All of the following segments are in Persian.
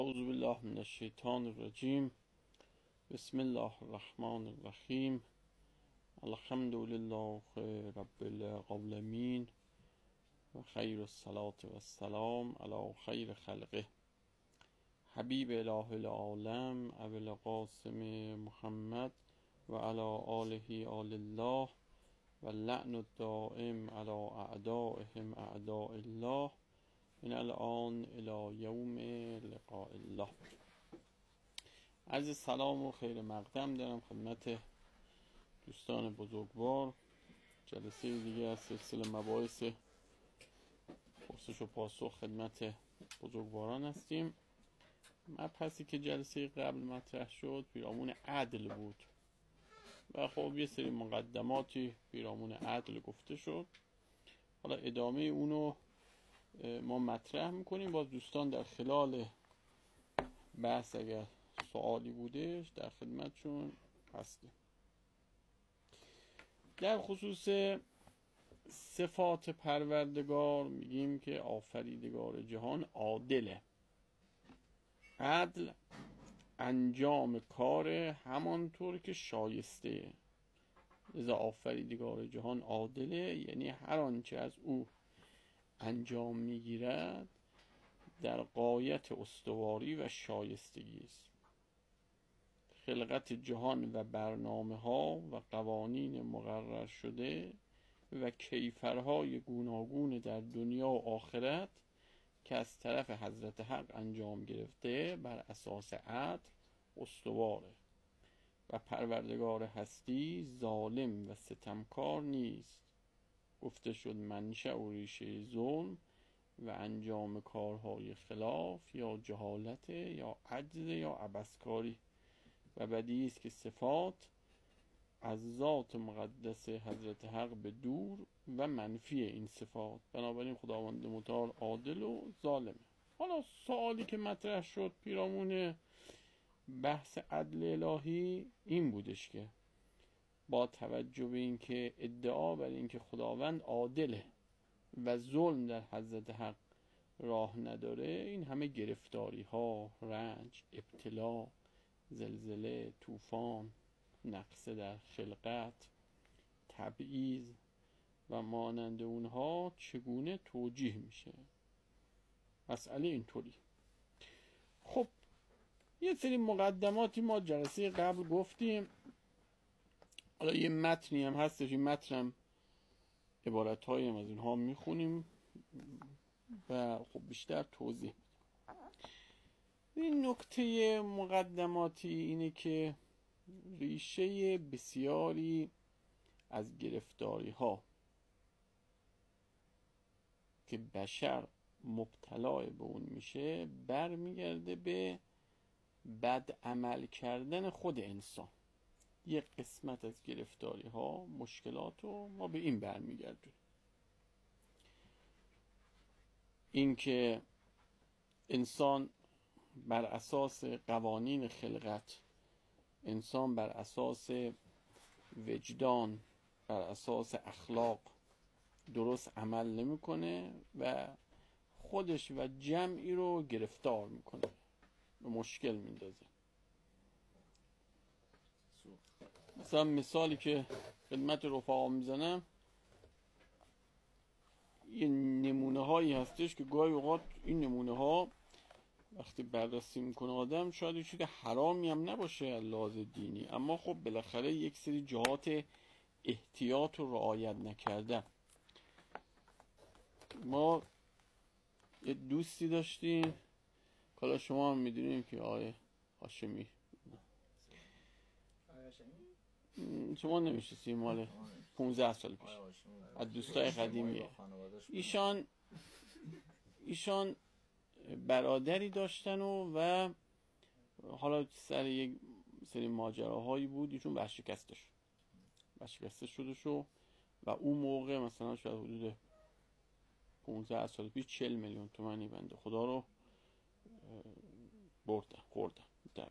اعوذ بالله من الشیطان الرجیم. بسم الله الرحمن الرحیم. الحمد لله رب العالمین و خیر الصلاة و السلام علی خیر خلقه حبیب اله العالم ابو القاسم محمد و علی آله آل الله و لعن الدائم علی اعدائهم اعداء الله من الان الی یوم لقاء الله. عرض سلام و خیر مقدم دارم خدمت دوستان بزرگوار. جلسه دیگه از سلسله مباحث پرسش و پاسخ خدمت بزرگواران هستیم. مبحثی که جلسه قبل مطرح شد پیرامون عدل بود و خب یه سری مقدماتی پیرامون عدل گفته شد. حالا ادامه اونو ما مطرح میکنیم. باز دوستان در خلال بحث اگر سوالی بودش در خدمتشون هستیم. در خصوص صفات پروردگار میگیم که آفریدگار جهان عادله. عدل انجام کار همانطور که شایسته. لذا آفریدگار جهان عادله، یعنی هر آنچه از او انجام میگیرد در غایت استواری و شایستگی است. خلقت جهان و برنامه ها و قوانین مقرر شده و کیفرهای گوناگون در دنیا و آخرت که از طرف حضرت حق انجام گرفته بر اساس عدل استواره و پروردگار هستی ظالم و ستمکار نیست. گفته شد منشأ و ریشه ظلم و انجام کارهای خلاف یا جهالت یا عجز یا عبثکاری و بدیهی است که صفات از ذات مقدس حضرت حق به دور و منفی این صفات. بنابراین خداوند متعال عادل و ظالمه. حالا سوالی که مطرح شد پیرامون بحث عدل الهی این بودش که با توجه به اینکه ادعا بر اینکه خداوند عادله و ظلم در حضرت حق راه نداره، این همه گرفتاری ها، رنج، ابتلا، زلزله، طوفان، نقص در خلقت، تبعیض و مانند اونها چگونه توجیه میشه؟ مسئله اینطوری. خب یه سری مقدماتی ما جلسه قبل گفتیم. حالا یه متنی هم هستش، این متنم عبارت‌هایی هم از اینها میخونیم و خب بیشتر توضیح میدیم. این نکته مقدماتی اینه که ریشه بسیاری از گرفتاری ها که بشر مبتلا به اون میشه برمیگرده به بد عمل کردن خود انسان. یک قسمت از گرفتاری ها، مشکلات رو ما به این برمیگردیم. این که انسان بر اساس قوانین خلقت، انسان بر اساس وجدان، بر اساس اخلاق درست عمل نمیکنه و خودش و جمعی رو گرفتار میکنه، به مشکل میندازه. مثلا مثالی که خدمت رفقا میزنم، یه نمونه هایی هستش که گاهی اوقات این نمونه ها وقتی بررسی میکنه آدم شاید یه چیز حرامی هم نباشه از لحاظ دینی، اما خب بالاخره یک سری جهات احتیاط رو رعایت نکردن. ما یه دوستی داشتیم، حالا شما هم میدونیم که آقای هاشمی، شما نمیشناسید، مال 15 سال پیش از دوستای قدیمیه. ایشان برادری داشتن و حالا سر یک سری ماجراهایی بود، ایشون ورشکسته شد و اون موقع مثلا شاید حدود 15 سال پیش 40 میلیون تومانی بنده خدا رو خوردن.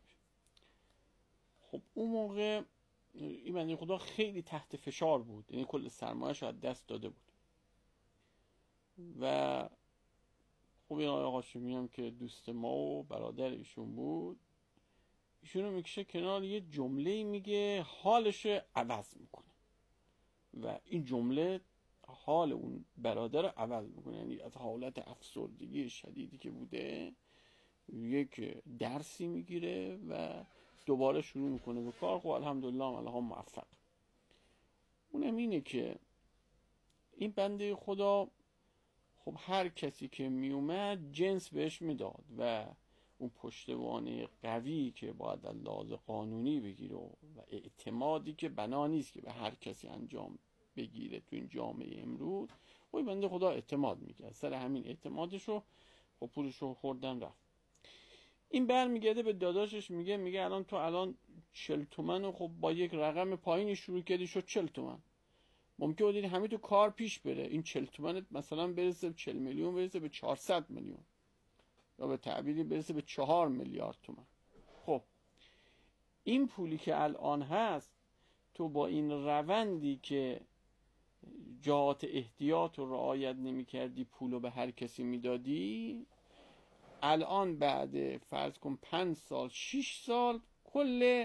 خب اون موقع این بنده خدا خیلی تحت فشار بود، یعنی کل سرمایه‌اش رو از دست داده بود و خب این آقای هاشمی هم که دوست ما و برادر ایشون بود، ایشونو میکشه کنار، یه جمله میگه حالش عوض میکنه و این جمله حال اون برادر عوض میکنه. یعنی از حالت افسردگی شدیدی که بوده یک درسی میگیره و دوباره شروع میکنه به کار. خب الحمدلله الله موفق. اونم اینه که این بنده خدا خب هر کسی که میومد جنس بهش میداد و اون پشتوانه قوی که باید از لحاظ قانونی بگیره و اعتمادی که بنا نیست که به هر کسی انجام بگیره تو این جامعه امروز، خب بنده خدا اعتماد میکرد. سر همین اعتمادشو خب پولشو خوردن رفت. این برمیگرده به داداشش میگه الان تو الان 40 تومن و خب با یک رقم پایینی شروع کردی شد 40 تومن. ممکنه بودید همین تو کار پیش بره، این 40 تومنت مثلا برسه به 40 میلیون، برسه به 400 میلیون، یا به تعبیری برسه به 4 میلیارد تومن. خب این پولی که الان هست، تو با این روندی که جهات احتیاط رو رعایت نمی کردی، پولو به هر کسی میدادی، الان بعد فرض کن 5 سال 6 سال کل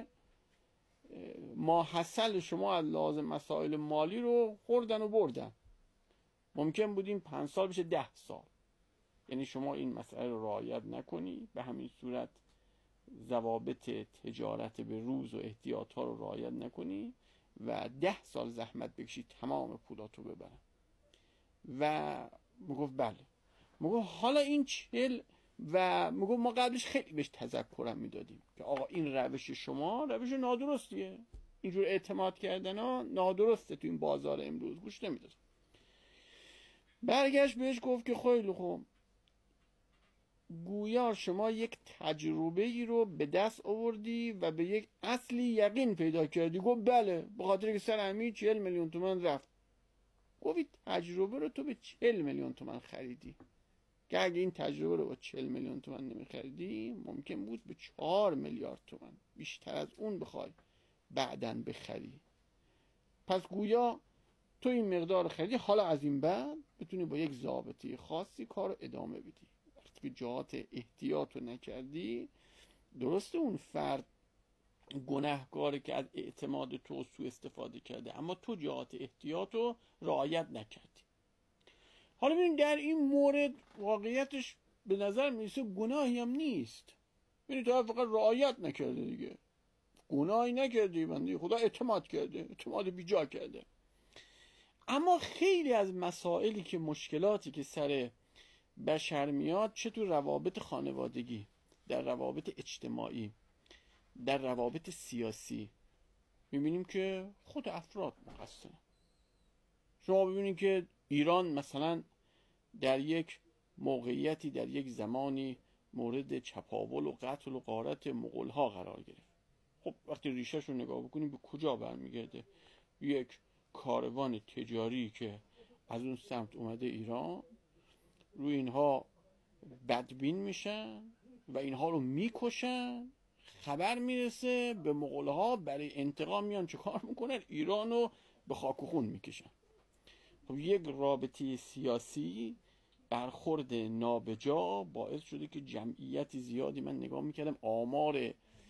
ماحصل شما از لازم مسائل مالی رو خوردن و بردن. ممکن بود این 5 سال بشه 10 سال. یعنی شما این مسئله رو رعایت نکنی، به همین صورت ضوابط تجارت به روز و احتیاط ها رو رعایت نکنی و 10 سال زحمت بکشی تمام پولاتو ببرن. و میگفت بله. میگفت حالا این 40 و میگفت ما قبلش خیلی بهش تذکرم میدادیم که آقا این روش شما روش نادرستیه، اینجور اعتماد کردن ها نادرسته، تو این بازار امروز گوش نمیداد. برگشت بهش گفت که خیلی خوب، گویا شما یک تجربه ای رو به دست آوردی و به یک اصلی یقین پیدا کردی. گفت بله، به خاطر که سر همین 40 میلیون تومان رفت. گفت این تجربه رو تو به 40 میلیون تومان خریدی، که اگه این تجربه رو با 40 میلیون تومان نمیخریدی ممکن بود به 4 میلیارد تومان بیشتر از اون بخوای بعدن بخری. پس گویا تو این مقدار خریدی، حالا از این بعد بتونی با یک ضابطه خاصی کار رو ادامه بدی. وقتی که جهات احتیاط رو نکردی، درسته اون فرد گناهکاره که از اعتماد تو سوء استفاده کرده، اما تو جهات احتیاط رو رعایت نکردی. حالا ببین در این مورد واقعیتش به نظر میرسه گناهی هم نیست. ببین تو فقط رعایت نکرده دیگه، گناهی نکردی، بنده خدا اعتماد کرده، اعتماد بیجا کرده. اما خیلی از مسائلی که مشکلاتی که سر بشر میاد، چه تو روابط خانوادگی، در روابط اجتماعی، در روابط سیاسی، میبینیم که خود افراد مقصرن. شما ببینید که ایران مثلا در یک موقعیتی، در یک زمانی مورد چپاول و قتل و غارت مغول‌ها قرار گرفت. خب وقتی ریشه‌ش رو نگاه بکنیم به کجا برمیگرده؟ یک کاروان تجاری که از اون سمت اومده ایران، روی اینها بدبین میشن و اینها رو میکشن. خبر میرسه به مغول‌ها، برای انتقام میان چه کار میکنن؟ ایران رو به خاک و خون میکشن. خب یک رابطه سیاسی، برخورد نابجا باعث شده که جمعیت زیادی، من نگاه میکردم آمار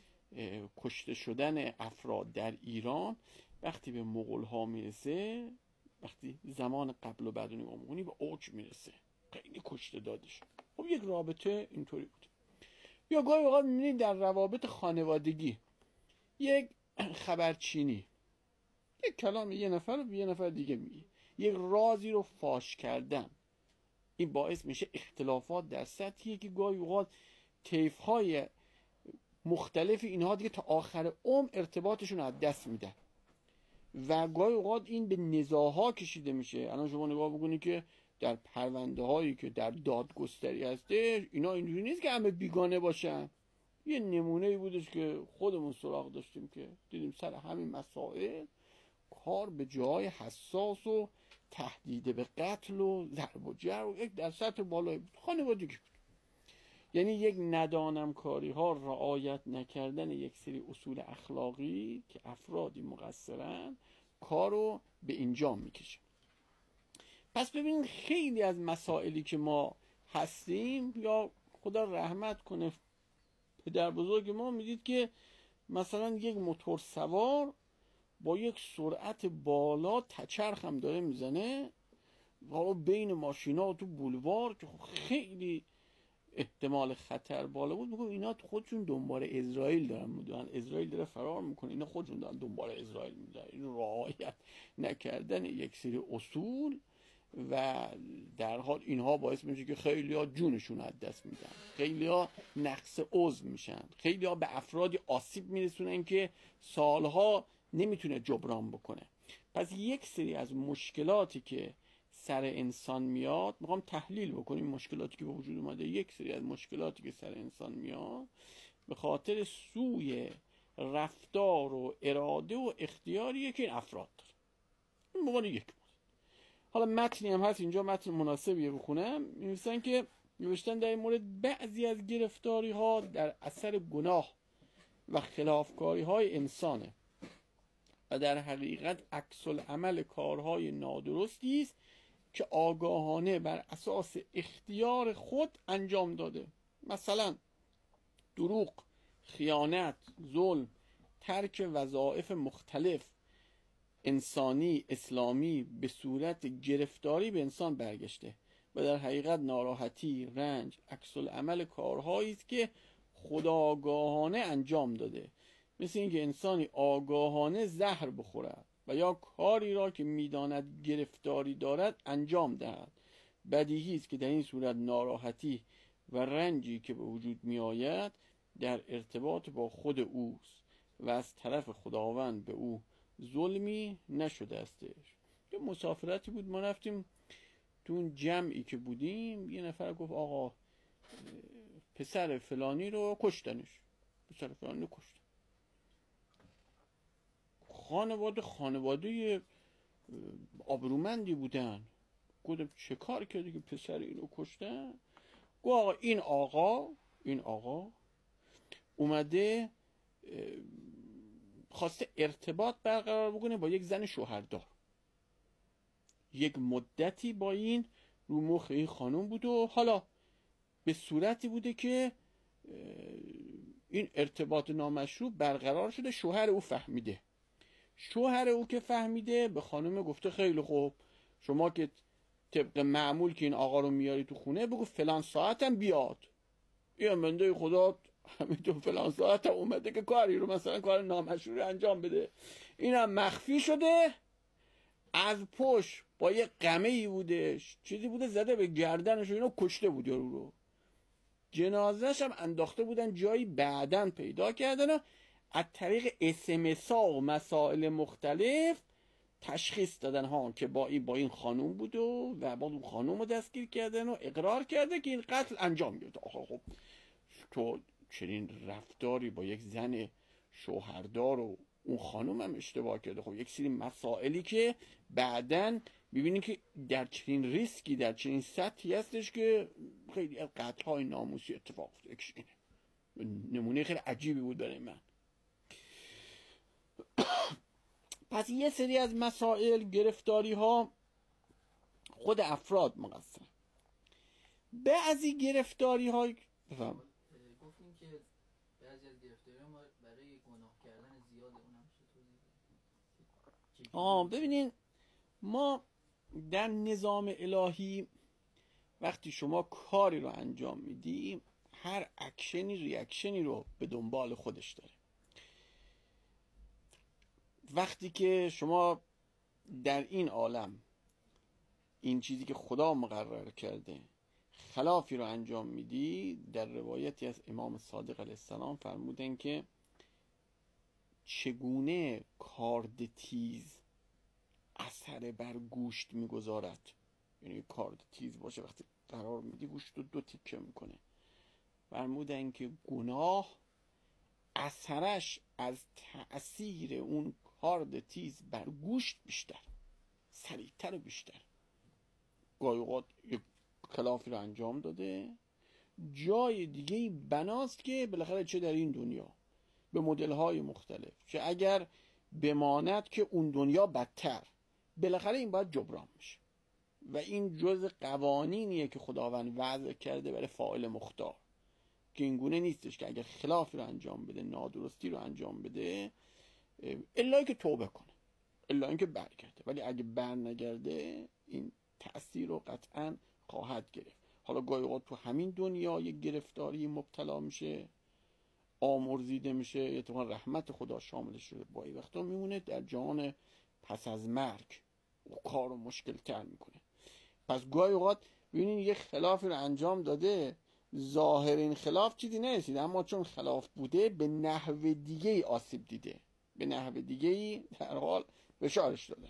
کشته شدن افراد در ایران وقتی به مغول‌ها میرسه، وقتی زمان قبل و بعد رو نگاه میکنی به اوج میرسه، خیلی کشته دادش. خب یک رابطه اینطوری بود. یا گاهی اوقات میبینید در روابط خانوادگی، یک خبرچینی، یک کلام یه نفر رو به یه نفر دیگه میگه، یک رازی رو فاش کردن، این باعث میشه اختلافات در سطحی که گاهی اوقات طیف‌های مختلف اینها دیگه تا آخر عمر ارتباطشون از دست میدن و گاهی اوقات این به نزاع‌ها کشیده میشه. الان شما نگاه بکنید که در پرونده هایی که در دادگستری هسته، اینا اینجوری نیست که همه بیگانه باشن. یه نمونه‌ای بودش که خودمون سراغ داشتیم که دیدیم سر همین مسائل کار به جای حساس و تهدید به قتل و ضرب و جرح و یک در سطح بالای خانوادگی بود. یعنی یک ندانم کاری ها، رعایت نکردن یک سری اصول اخلاقی که افرادی مقصرن، کارو به اینجا میکشه. پس ببینید خیلی از مسائلی که ما هستیم، یا خدا رحمت کنه پدر بزرگ ما، میدید که مثلا یک موتور سوار با یک سرعت بالا تچرخ هم داره میزنه و بین ماشینا تو بولوار که خیلی احتمال خطر بالا بود، میگم اینا خودشون دنبال اسرائیل دارن میدونن، اسرائیل داره فرار میکنه، اینا خودشون دارن دنبال اسرائیل میدونن. این رعایت نکردن یک سری اصول و در حال اینها باعث میشه که خیلی ها جونشون از دست میدن، خیلی ها نقص عضو میشن، خیلی ها به افرادی آسیب میرسونن که سالها نمیتونه جبران بکنه. پس یک سری از مشکلاتی که سر انسان میاد، میخوام تحلیل بکنیم مشکلاتی که به وجود اومده. یک سری از مشکلاتی که سر انسان میاد به خاطر سوء رفتار و اراده و اختیاریه که این افراد داره. این بقول یک مورد. حالا متنی هم هست اینجا، متن مناسبیه بخونم. می‌نویسن که نوشتن در این مورد بعضی از گرفتاری ها در اثر گناه و خلافکاری های انسانه و در حقیقت عکس العمل کارهای نادرستی است که آگاهانه بر اساس اختیار خود انجام داده. مثلا دروغ، خیانت، ظلم، ترک وظایف مختلف انسانی اسلامی به صورت گرفتاری به انسان برگشته و در حقیقت ناراحتی، رنج، عکس العمل کارهایی است که خودآگاهانه انجام داده، مثل اینکه انسانی آگاهانه زهر بخورد و یا کاری را که میداند گرفتاری دارد انجام دهد. بدیهی است که در این صورت ناراحتی و رنجی که به وجود می آید در ارتباط با خود اوست و از طرف خداوند به او ظلمی نشده استش. یه مسافرتی بود، ما رفتیم تو اون جمعی که بودیم، یه نفر گفت آقا پسر فلانی رو کشتنش، پسر فلانی رو کشتن. خانواده آبرومندی بودن. گفتم چه کار کردی که پسر اینو کشتن؟ گفت آقا این آقا اومده خواسته ارتباط برقرار بکنه با یک زن شوهردار. یک مدتی با این رو مخ این خانم بود و حالا به صورتی بوده که این ارتباط نامشروع برقرار شده. شوهر او فهمیده. شوهر او که فهمیده به خانم گفته خیلی خوب، شما که طبق معمول که این آقا رو میاری تو خونه، بگو فلان ساعتم بیاد. این بنده خدا همینطور فلان ساعتم اومده که کاری رو مثلا کار نامشروع انجام بده. اینم مخفی شده، از پشت با یه قمه‌ای بودش، چیزی بوده زده به گردنش و اینو کشته بود یارو رو. جنازه‌ش هم انداخته بودن جایی، بعدن پیدا کردن و از طریق SMS ها و مسائل مختلف تشخیص دادن ها که با این خانوم بود و بعد اون خانوم رو دستگیر کردن و اقرار کرده که این قتل انجام گرفته. آخه خب تو چنین رفتاری با یک زن شوهردار و اون خانوم هم اشتباه کرده. خب یک سری مسائلی که بعدن ببینید که در چنین ریسکی، در چنین سطحی هستش که خیلی از قتل‌های ناموسی اتفاق افتاده. نمونه خیلی عجیبی بود برای من. پس یه سری از مسائل، گرفتاری ها خود افراد مقصر. بعضی گرفتاری ها گفتیم که بعضی از گرفتاری ها برای گناه کردن زیاد اونم چطوری؟ ببینین ما در نظام الهی وقتی شما کاری رو انجام میدی، هر اکشنی ریاکشنی رو به دنبال خودش داره. وقتی که شما در این عالم این چیزی که خدا مقرر کرده خلافی رو انجام میدی، در روایتی از امام صادق علیه السلام فرمودن که چگونه کارد تیز اثر بر گوشت میگذارد. یعنی کارد تیز باشه وقتی قرار میدی گوشت رو 2 تیکه میکنه. فرمودن که گناه اثرش از تأثیر اون کارد تیز بر گوشت بیشتر، سریعتر و بیشتر. گاهی اوقات یک خلافی رو انجام داده، جای دیگه بناست که بالاخره چه در این دنیا به مدل‌های مختلف، چه اگر بماند که اون دنیا بدتر، بالاخره این باید جبران میشه. و این جز قوانینیه که خداوند وضع کرده برای فاعل مختار، که این گونه نیستش که اگر خلافی رو انجام بده، نادرستی رو انجام بده، الا که توبه کنه، الا اینکه برگرده. ولی اگه بر نگرده این تأثیر رو قطعا خواهد گرفت. حالا گاهی اوقات تو همین دنیا یک گرفتاری مبتلا میشه، آمرزیده میشه، اتفاقا رحمت خدا شاملش شده، با این وقتا میمونه در جهان پس از مرگ و کار رو مشکل تر میکنه. پس گاهی اوقات ببینین یه خلافی رو انجام داده، ظاهر این خلاف چیزی نرسیده، اما چون خلاف بوده به نحو دیگه ای آسیب دیده، به نحو دیگه ای در حال بشارش داده.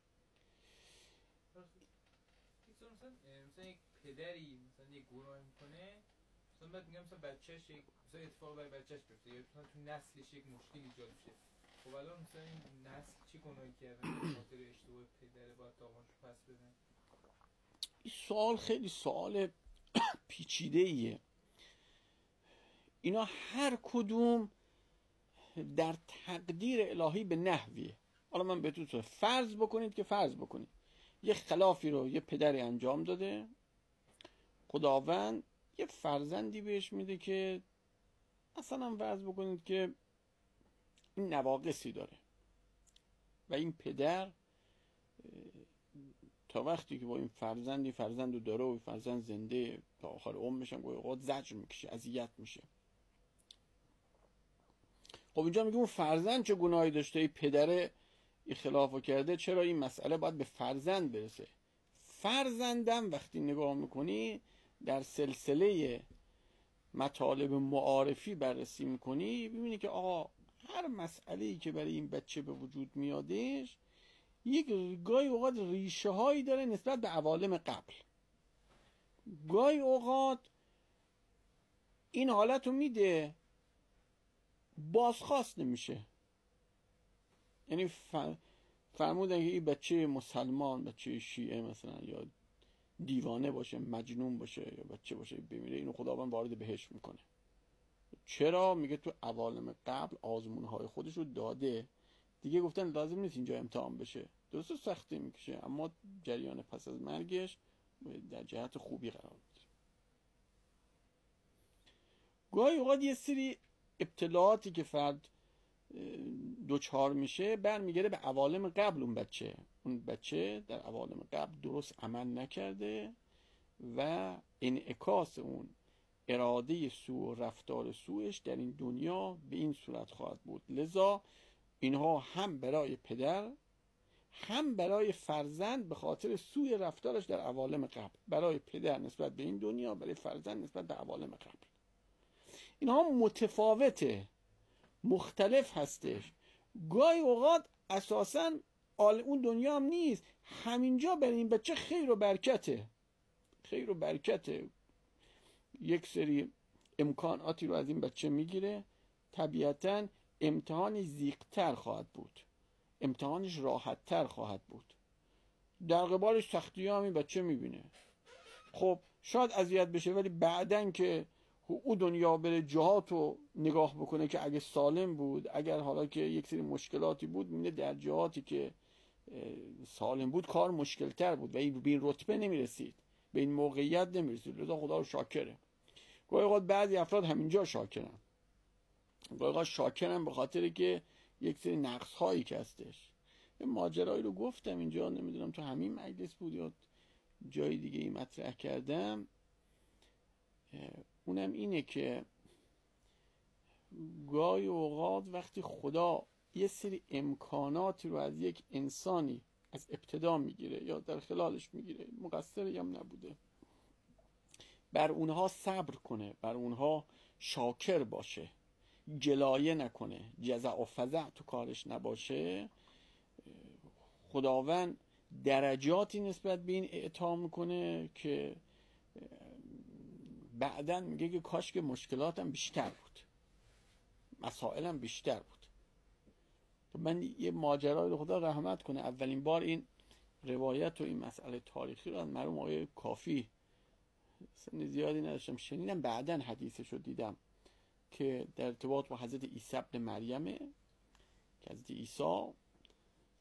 مثلا یک پدری مثلا یک گناه میکنه، مثلا بعد میگم مثلا بچه‌ش یک مثلا اتفاق برای بچه‌ش بیفته، یا مثلا تو نسلش یک مشکل ایجاد شه. خب الان مثلا این نسل چه گناهی کرده به خاطر اشتباه پدره باید دامادش پس بدن؟ این سوال خیلی سوال پیچیده ایه. اینا هر کدوم در تقدیر الهی به نحویه. حالا من بهتون فرض بکنید یه خلافی رو یه پدری انجام داده، خداوند یه فرزندی بهش میده که مثلا فرض بکنید که این نواقصی داره و این پدر تا وقتی که با این فرزند رو داره و فرزند زنده تا آخر عمرش هم گاهی اوقات زجر میکشه، اذیت میشه. خب اینجا میگه اون فرزند چه گناهی داشته، این پدر این خلافو کرده، چرا این مسئله باید به فرزند برسه؟ فرزندم وقتی نگاه میکنی در سلسله مطالب معارفی بررسی میکنی، ببینی که آقا هر مسئله‌ای که برای این بچه به وجود میادش یک گاهی اوقات ریشه هایی داره نسبت به عوالم قبل. گاهی اوقات این حالت رو میده بازخواست نمیشه. یعنی فرمودن که این بچه مسلمان، بچه شیعه مثلا، یا دیوانه باشه، مجنون باشه، یا بچه باشه بمیره، اینو خداوند وارد بهشت میکنه. چرا؟ میگه تو عوالم قبل آزمونهای خودش رو داده، دیگه گفتن لازم نیست اینجا امتحان بشه، درسته سختی میکشه، اما جریان پس از مرگش در جهت خوبی قرار میگیره. گاهی اوقات یه سری ابتلاعاتی که فرد دوچار میشه برمیگره به عوالم قبل. اون بچه در عوالم قبل درست عمل نکرده و انعکاس اون اراده سو و رفتار سوش در این دنیا به این صورت خواهد بود. لذا اینها هم برای پدر هم برای فرزند به خاطر سوی رفتارش در عوالم قبل، برای پدر نسبت به این دنیا، برای فرزند نسبت به عوالم قبل، اینها متفاوته، مختلف هستش. گاهی اوقات اساساً اون دنیا هم نیست، همینجا برای این بچه خیر و برکته. یک سری امکاناتی رو از این بچه میگیره، طبیعتاً امتحانی زیقتر خواهد بود، امتحانش راحتتر خواهد بود، در قبالش سختی هم این بچه میبینه. خب شاید اذیت بشه، ولی بعدن که او دنیا بره جهات رو نگاه بکنه که اگه سالم بود، اگر حالا که یک سری مشکلاتی بود، میبینه در جهاتی که سالم بود کار مشکلتر بود و این به این رتبه نمیرسید، به این موقعیت نمیرسید. لذا خدا رو شاکره. گاهی اوقات بعضی افراد همینجا شاکرن، گاهی اوقات شاکرن به خاطر که یک سری نقص هایی که هستش. یه ماجرایی رو گفتم اینجا، نمیدونم تو همین مجلس بود یا جای دیگه ای مطرح کردم، اونم اینه که گاهی اوقات وقتی خدا یه سری امکاناتی رو از یک انسانی از ابتدا میگیره یا در خلالش میگیره، مقصری هم نبوده، بر اونها صبر کنه، بر اونها شاکر باشه، جلایه نکنه، جزع و فزع تو کارش نباشه، خداوند درجاتی نسبت به این اعطا میکنه که بعدن میگه که کاش که مشکلاتم بیشتر بود، مسائلم بیشتر بود. من یه ماجرای رو خدا رحمت کنه، اولین بار این روایت و این مسئله تاریخی رو از مرحوم آقای کافی، سن زیادی نداشتم، شنیدم، بعدن حدیثش رو دیدم که در ارتباط با حضرت عیسی ابن مریمه که حضرت عیسی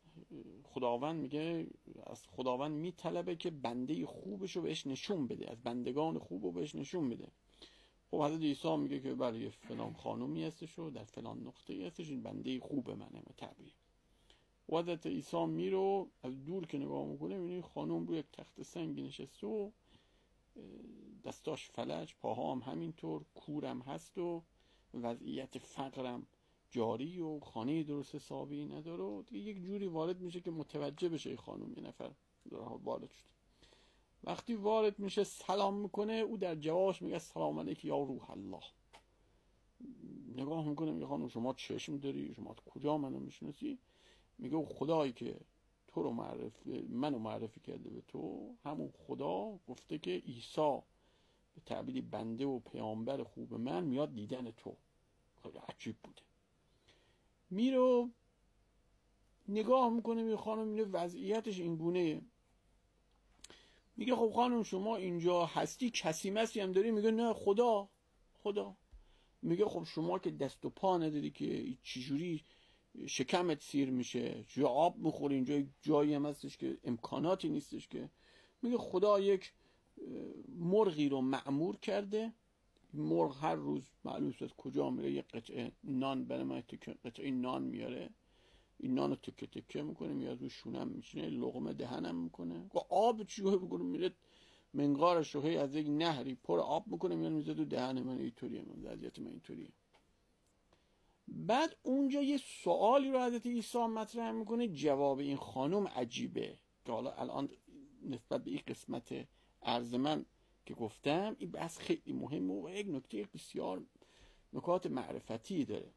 خداوند میگه از خداوند میطلبه که بنده خوبش رو بهش نشون بده، از بندگان خوب رو بهش نشون بده. خب حضرت عیسی میگه که بله فلان خانومی هستش و در فلان نقطه هستش، این بنده خوب منه به تعبیر. و حضرت عیسی میره از دور که نگاه میکنه میبینه خانوم روی یک تخت سنگی نشسته و دستاش فلج، پاها هم همینطور، کورم هست و وضعیت فقرم جاری و خانه درست حسابی نداره و دیگه یک جوری وارد میشه که متوجه بشه خانوم یه نفر وارد شد. وقتی وارد میشه سلام میکنه، او در جوابش میگه سلام علیک یا روح الله. نگاه میکنه میگه خانم شما چشم داری؟ شما کجا منو میشناسی؟ میگه خدایی که تو رو منو معرفی کرده به تو، همون خدا گفته که عیسی به تعبیری بنده و پیامبر خوب من میاد دیدن تو. خیلی عجیب بوده. میرو نگاه میکنه میگه خانم میگه وضعیتش این گونه. میگه خب خانم شما اینجا هستی کسی مسی هم داری؟ میگه نه خدا. میگه خب شما که دست و پا نداری که چجوری شکمت سیر میشه؟ چجوری آب میخوری؟ اینجا جایی هم هستش که امکاناتی نیستش که. میگه خدا یک مرغی رو مأمور کرده، مرغ هر روز معلوم از کجا میره یک قطعه نان برای من، قطعه نان میاره، این نان رو تکه تکه میکنه میاد روی شونم میشینه، لقمه دهنم میکنه و آب چیه بکنه میره منقارش رو از یک نهری پر آب میکنه میاد میذاره تو دهن من. اینطوریه من وضعیت من اینطوریه. بعد اونجا یه سوالی رو حضرت عیسی مطرح میکنه. جواب این خانم عجیبه که حالا الان نسبت به این قسمت عرض من که گفتم این بحث خیلی مهمه و یک نکته بسیار نکات معرفتی داره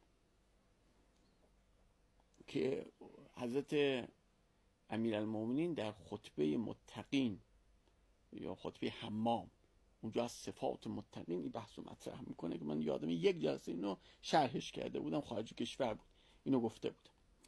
که حضرت امیرالمومنین در خطبه متقین یا خطبه حمام اونجا از صفات متقین این بحث رو مطرح میکنه که من یادم یک جلسه اینو شرحش کرده بودم، خارج کشور بود اینو گفته بودم.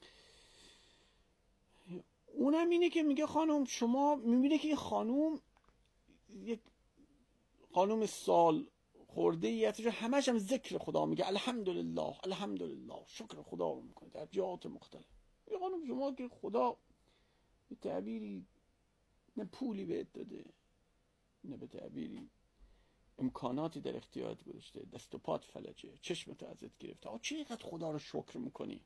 اونم اینه که میگه خانم شما میبینه که این خانم یک خانم سال خورده ای هستش، همش هم ذکر خدا میگه، الحمدلله الحمدلله، شکر خدا رو میکنه در جهات مختلف. میگه خانم شما که خدا به تعبیری نه پولی بهت داده، نه به تعبیری امکاناتی در اختیارت گذاشته، دست و پات فلجه، چشمت ازت گرفته، چقدر خدا رو شکر میکنی؟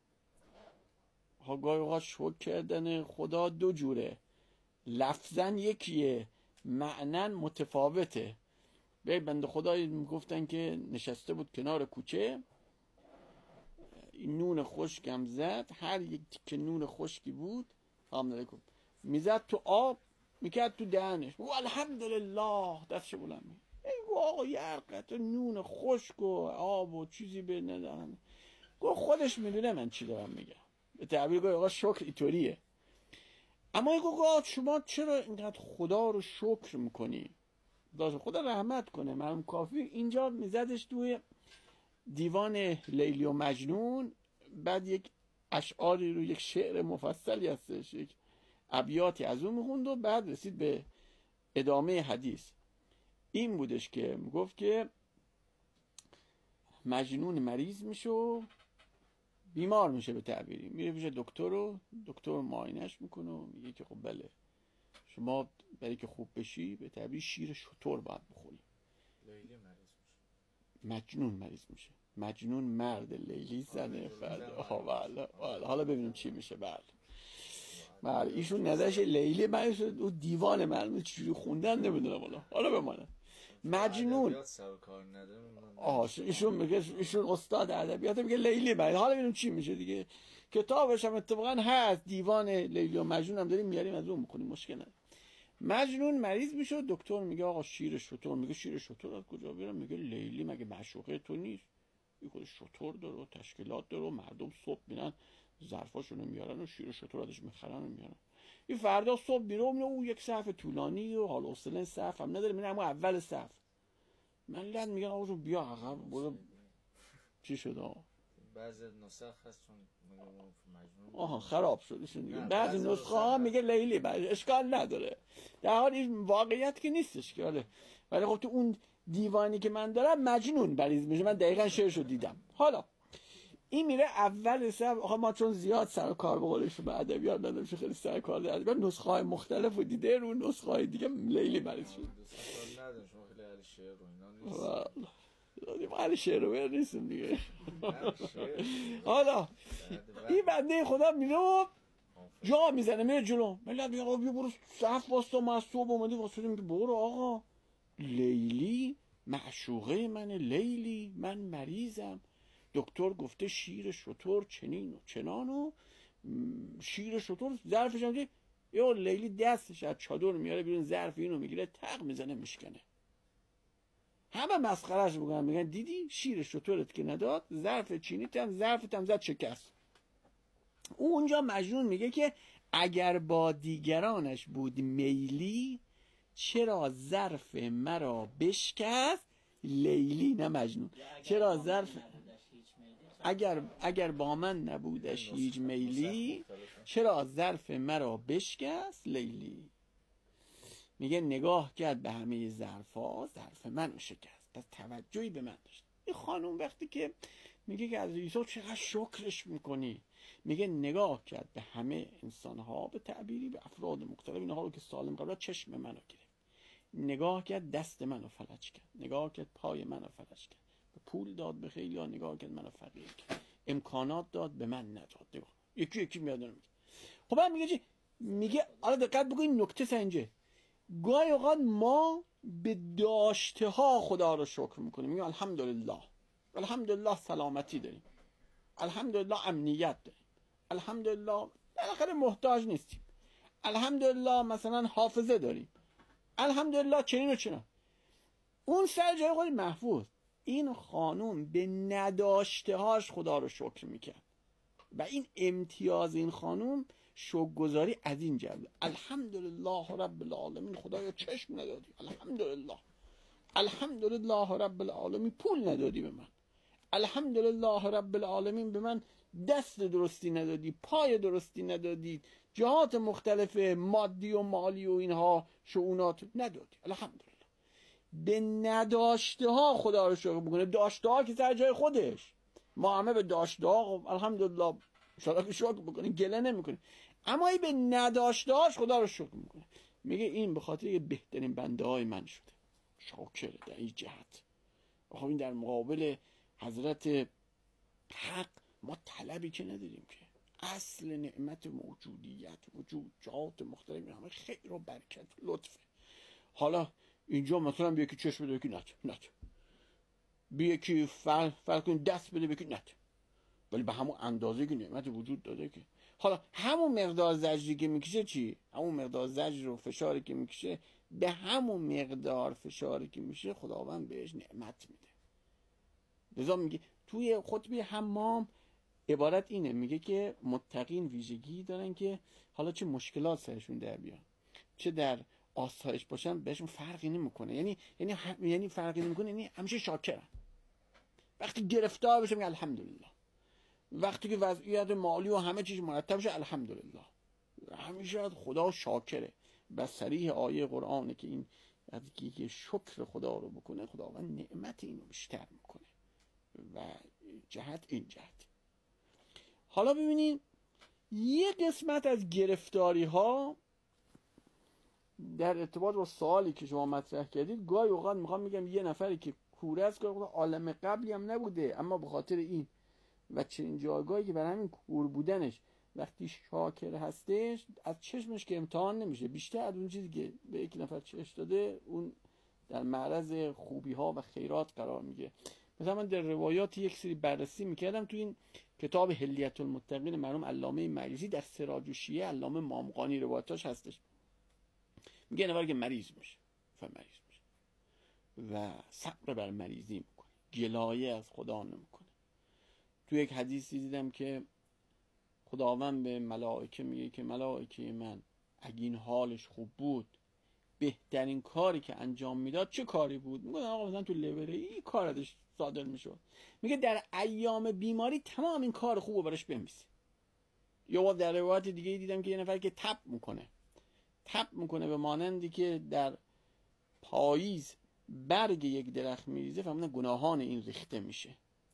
گاهی اوقات شکر کردن خدا دو جوره، لفظاً یکیه، معناً متفاوته. به بنده خدایی میگفتن که نشسته بود کنار کوچه، این نون خشکم زد، هر یک که نون خشکی بود میزد تو آب میکرد تو دهنش، و الحمدلله دستش بلند می آقا یرقت نون خشک و آب و چیزی به ندارم. خودش میدونه من چی دارم میگم. به تعبیر آقا شکر اینطوریه. اما آقا شما چرا اینقدر خدا رو شکر میکنی؟ خدا رحمت کنه مرحوم کافی اینجا میزدش توی دیوان لیلی و مجنون، بعد یک اشعاری رو یک شعر مفصلی هستش، یک ابیاتی از اون میخوند و بعد رسید به ادامه حدیث. این بودش که میگفت که مجنون مریض میشه و بیمار میشه، به تعبیری میره پیش دکتر و دکتر معاینش میکنه و میگه که خب بله شما برای که خوب بشی به تعبیر شیر شتر باید بخوری. لیلی مریض میشه، مجنون مریض میشه، مجنون مرد، لیلی زنه. حالا ببینیم چی میشه. بله ایشون نظرش لیلی مریض، او دیوان مرد چجوری خوندن نمیدونم، حالا بمانه مجنون. ایشون میگه ایشون استاد ادبیات میگه لیلی مریض. حالا ببینیم چی میشه دیگه. کتابش هم اتفاقا هست، دیوان لیلی و مجنون هم داریم میاریم از اون میکنیم، مشکل نداره. مجنون مریض میشه، دکتر میگه آقا شیر شتر. میگه شیر شتر از کجا بیارم؟ میگه لیلی مگه معشوقه تو نیست؟ این خود شتر داره، تشکیلات داره، مردم صبح میرن ظرفاشونو میارن و شیر شتر ازش میخرن و میارن. این فردا صبح میره میره او یک صف طولانی و حال حوصله صف هم نداره، میره اما اول صف. ملت میگن آقا بیا عقب برو. چی شد آقا؟ بعضی نسخ هست چون مجنون خراب شد. بعضی نسخه ها میگه لیلی، اشکال نداره، در حال این واقعیت که نیستش که. ولی خب تو اون دیوانی که من دارم مجنون مریض میشه. من دقیقاً شعرشو دیدم. حالا این میره اول سب آخه ما چون زیاد سر کار به قولش به ادبیات نداشته خیلی سر کار در ادبیات نسخه های مختلف و دیده رو نسخه های دیگه لیلی مریض شد. ندارم شما خیلی اهل شعر و اینا نیست. اهل شعر و بر نیستم دیگه. حالا این بنده خدا میره جا میزنه میره جلو ملت میگه آقا بیا برو صف واسطا ما از صبح اومدی واسطا میگه برو آقا لیلی معشوقه منه، لیلی من مریضم، دکتر گفته شیر شتر چنین و چنان و شیر شتر ظرفش هم که یا لیلی دستش از چادر میاره بیرون ظرف اینو میگیره تق میزنه میشکنه. همه مسخرهش میگن دیدی شیر شترت که نداد ظرف چینی ظرفت هم زد شکست. اونجا مجنون میگه که اگر با دیگرانش بود میلی چرا ظرف مرا بشکست لیلی، نه مجنون، چرا ظرف اگر با من نبودش هیچ میلی چرا ظرف مرا بشکست لیلی. میگه نگاه کرد به همه ظرفا ظرف من شکست، پس توجهی به من داشت. این خانوم وقتی که میگه که از یوسف چقدر شکرش میکنی، میگه نگاه کرد به همه انسانها، به تعبیری به افراد مختلف، اینها رو که سالم قبلا چشم منو گرفت، نگاه کرد دست منو فلج کرد، نگاه کرد پای منو فلج کرد، به پول داد به خیلی ها، نگاه کرد منو فقیر کرد، امکانات داد به من نداد. نگاه یکی یکی میاد میگه. خب هم میگه چی؟ میگه حالا دقت بکنید نکته سنجه، گاهی اوقات ما به داشته ها خدا رو شکر میکنیم، میگه الحمدلله، الحمدلله سلامتی داریم، الحمدلله امنیت داریم، الحمدلله بالاخره محتاج نیستیم، الحمدلله مثلا حافظه داریم، الحمدلله چنین و چنان. اون سر جای خود محفوظ. این خانوم به نداشته هاش خدا رو شکر میکرد و این امتیاز این خانوم شکرگزاری از این جلوه. الحمدلله رب العالمین، خدایا چشم ندادی، الحمدلله، الحمدلله رب العالمین پول ندادی به من، الحمدلله رب العالمین به من دست درستی ندادی، پای درستی ندادی، جهات مختلف مادی و مالی و اینها شؤونات ندادی، الحمدلله. به نداشته ها خدا رو شکر بکنه، داشته ها که سر جای خودش، ما همه به داشته ها الحمدلله شکر بکنیم، گله نمیکنیم، اما این به نداشته هاش خدا رو شکر میکنه. میگه این به خاطر بهترین بنده های من شده، شاکر در این جهت. خب این در مقابل حضرت حق ما طلبی که نداریم که اصل نعمت موجودیت، وجود، جهات مختلف همه خیر و برکت و لطفه. حالا اینجا مثلا به یکی چشم بده یکی نت، به یکی فعل کن دست بده به یکی نت، ولی به همون اندازه که نعمت وجود داده که حالا همون مقدار زجری که میکشه چی؟ همون مقدار زجر و فشاری که میکشه به همون مقدار فشاری که میشه خداوند بهش نعمت میده. لذا میگه توی خطبه حمام عبارت اینه، میگه که متقین ویژگی دارن که حالا چه مشکلات سرشون در بیان، چه در آسایش باشن بهشون فرقی نمیکنه، یعنی فرقی نمیکنه، یعنی همیشه شاکرن. وقتی گرفتار بشه میگه الحمدلله، وقتی که وضعیت مالی و همه چیز مرتب شه الحمدلله، همیشه خدا شاکره. و صریح آیه قرآنه که این که شکر خدا رو بکنه خداوند نعمت اینو بیشتر میکنه و جهت این جهت. حالا ببینید یه قسمت از گرفتاری ها در ارتباط با سوالی که شما مطرح کردید، گاهی اوقات میخوام میگم یه نفری که کوره است که عالم قبلی هم نبوده، اما به خاطر این و چنین جایگاهی که برای همین کور بودنش وقتی شاکر هستش از چشمش که امتحان نمیشه، بیشتر از اون چیزی که به یک نفر چشم داده اون در معرض خوبی ها و خیرات قرار میگیره. مثلا من در روایات یک سری بررسی میکردم تو این کتاب حلیت المتقین مرحوم علامه مریضی، در سراج الشیعه علامه مامقانی روایاتش هستش. میگه نفر که مریض میشه و صبر بر مریضی میکنه، گلایه از خدا نمیکنه. تو یک حدیثی دیدم که خداوند به ملائکه میگه که ملائکه من اگه این حالش خوب بود بهترین کاری که انجام میداد چه کاری بود؟ میگه آقا مثلا تو لبره این کار ازش صادر میشد. میگه در ایام بیماری تمام این کار خوبو براش بنویسه. یا در روایت دیگه دیدم که یه نفر که تب میکنه به مانندی که در پاییز برگ یک درخت میریزه، فهمیدن گناهان این ریخته میشه.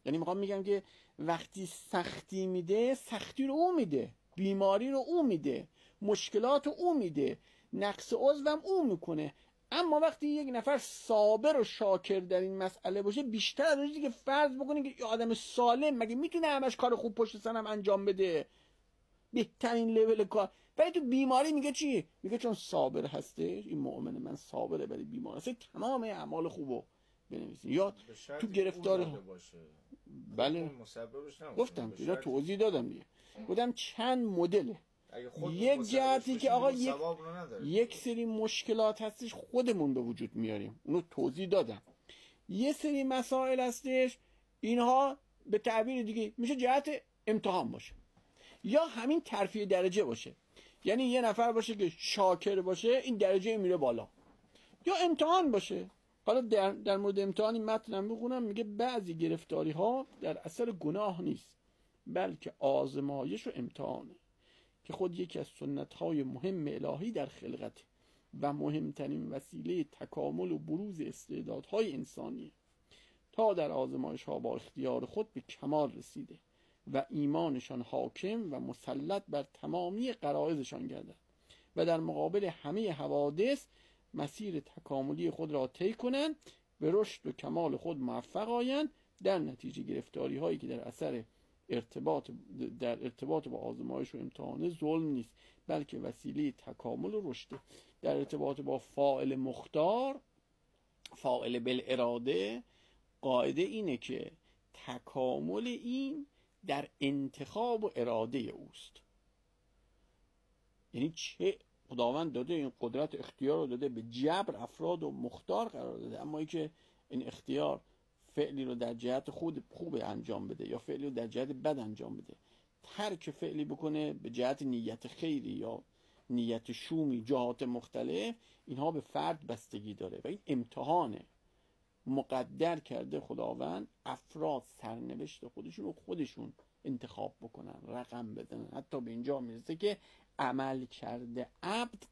یعنی میخوام میگم که وقتی سختی میده، سختی رو او میده، بیماری رو او میده، مشکلات رو او میده، نقص عضوم او میکنه. اما وقتی یک نفر صابر و شاکر در این مسئله باشه، بیشتر از اونی که فرض بکنید که یه آدم سالم مگه میتونه همش کار خوب پشت سرم انجام بده، بهترین لول کار، ولی تو بیماری میگه چی؟ میگه چون صابر هسته، این مؤمن من صابره ولی بیمار هسته، تمام اعمال خوبو بنویسین. یا تو گرفتار باشه. بله گفتم که توضیح دادم دیگه، گفتم چند مدله. یک جهتی که آقا یک سری مشکلات هستش خودمون به وجود میاریم، اونو توضیح دادم. یه سری مسائل هستش اینها به تعبیر دیگه میشه جهت امتحان باشه، یا همین ترفیع درجه باشه. یعنی یه نفر باشه که شاکر باشه، این درجه میره بالا، یا امتحان باشه. حالا در مورد امتحان این متنم بخونم، میگه بعضی گرفتاری ها در اثر گناه نیست بلکه آزمایش و امتحانه که خود یکی از سنت های مهم الهی در خلقت و مهمترین وسیله تکامل و بروز استعدادهای انسانیه، تا در آزمایش ها با اختیار خود به کمال رسیده و ایمانشان حاکم و مسلط بر تمامی غرایزشان گردد و در مقابل همه حوادث مسیر تکاملی خود را طی کنند، به رشد و کمال خود موفق آیند. در نتیجه گرفتاری هایی که در اثر ارتباط با آزمایش و امتحان ظلم نیست بلکه وسیله تکامل و رشد. در ارتباط با فاعل مختار، فاعل بالاراده، قاعده اینه که تکامل این در انتخاب و اراده اوست. یعنی چه خداوند داده این قدرت اختیار رو داده، به جبر افراد و مختار قرار داده، اما ای که این اختیار فعلی رو در جهت خوب انجام بده یا فعلی رو در جهت بد انجام بده، ترک فعلی بکنه به جهت نیت خیری یا نیت شومی، جهات مختلف، اینها به فرد بستگی داره و این امتحانه. مقدر کرده خداوند افراد سرنوشت خودشون انتخاب بکنن، رقم بدن. حتی به اینجا میرسه که عمل کرده عبد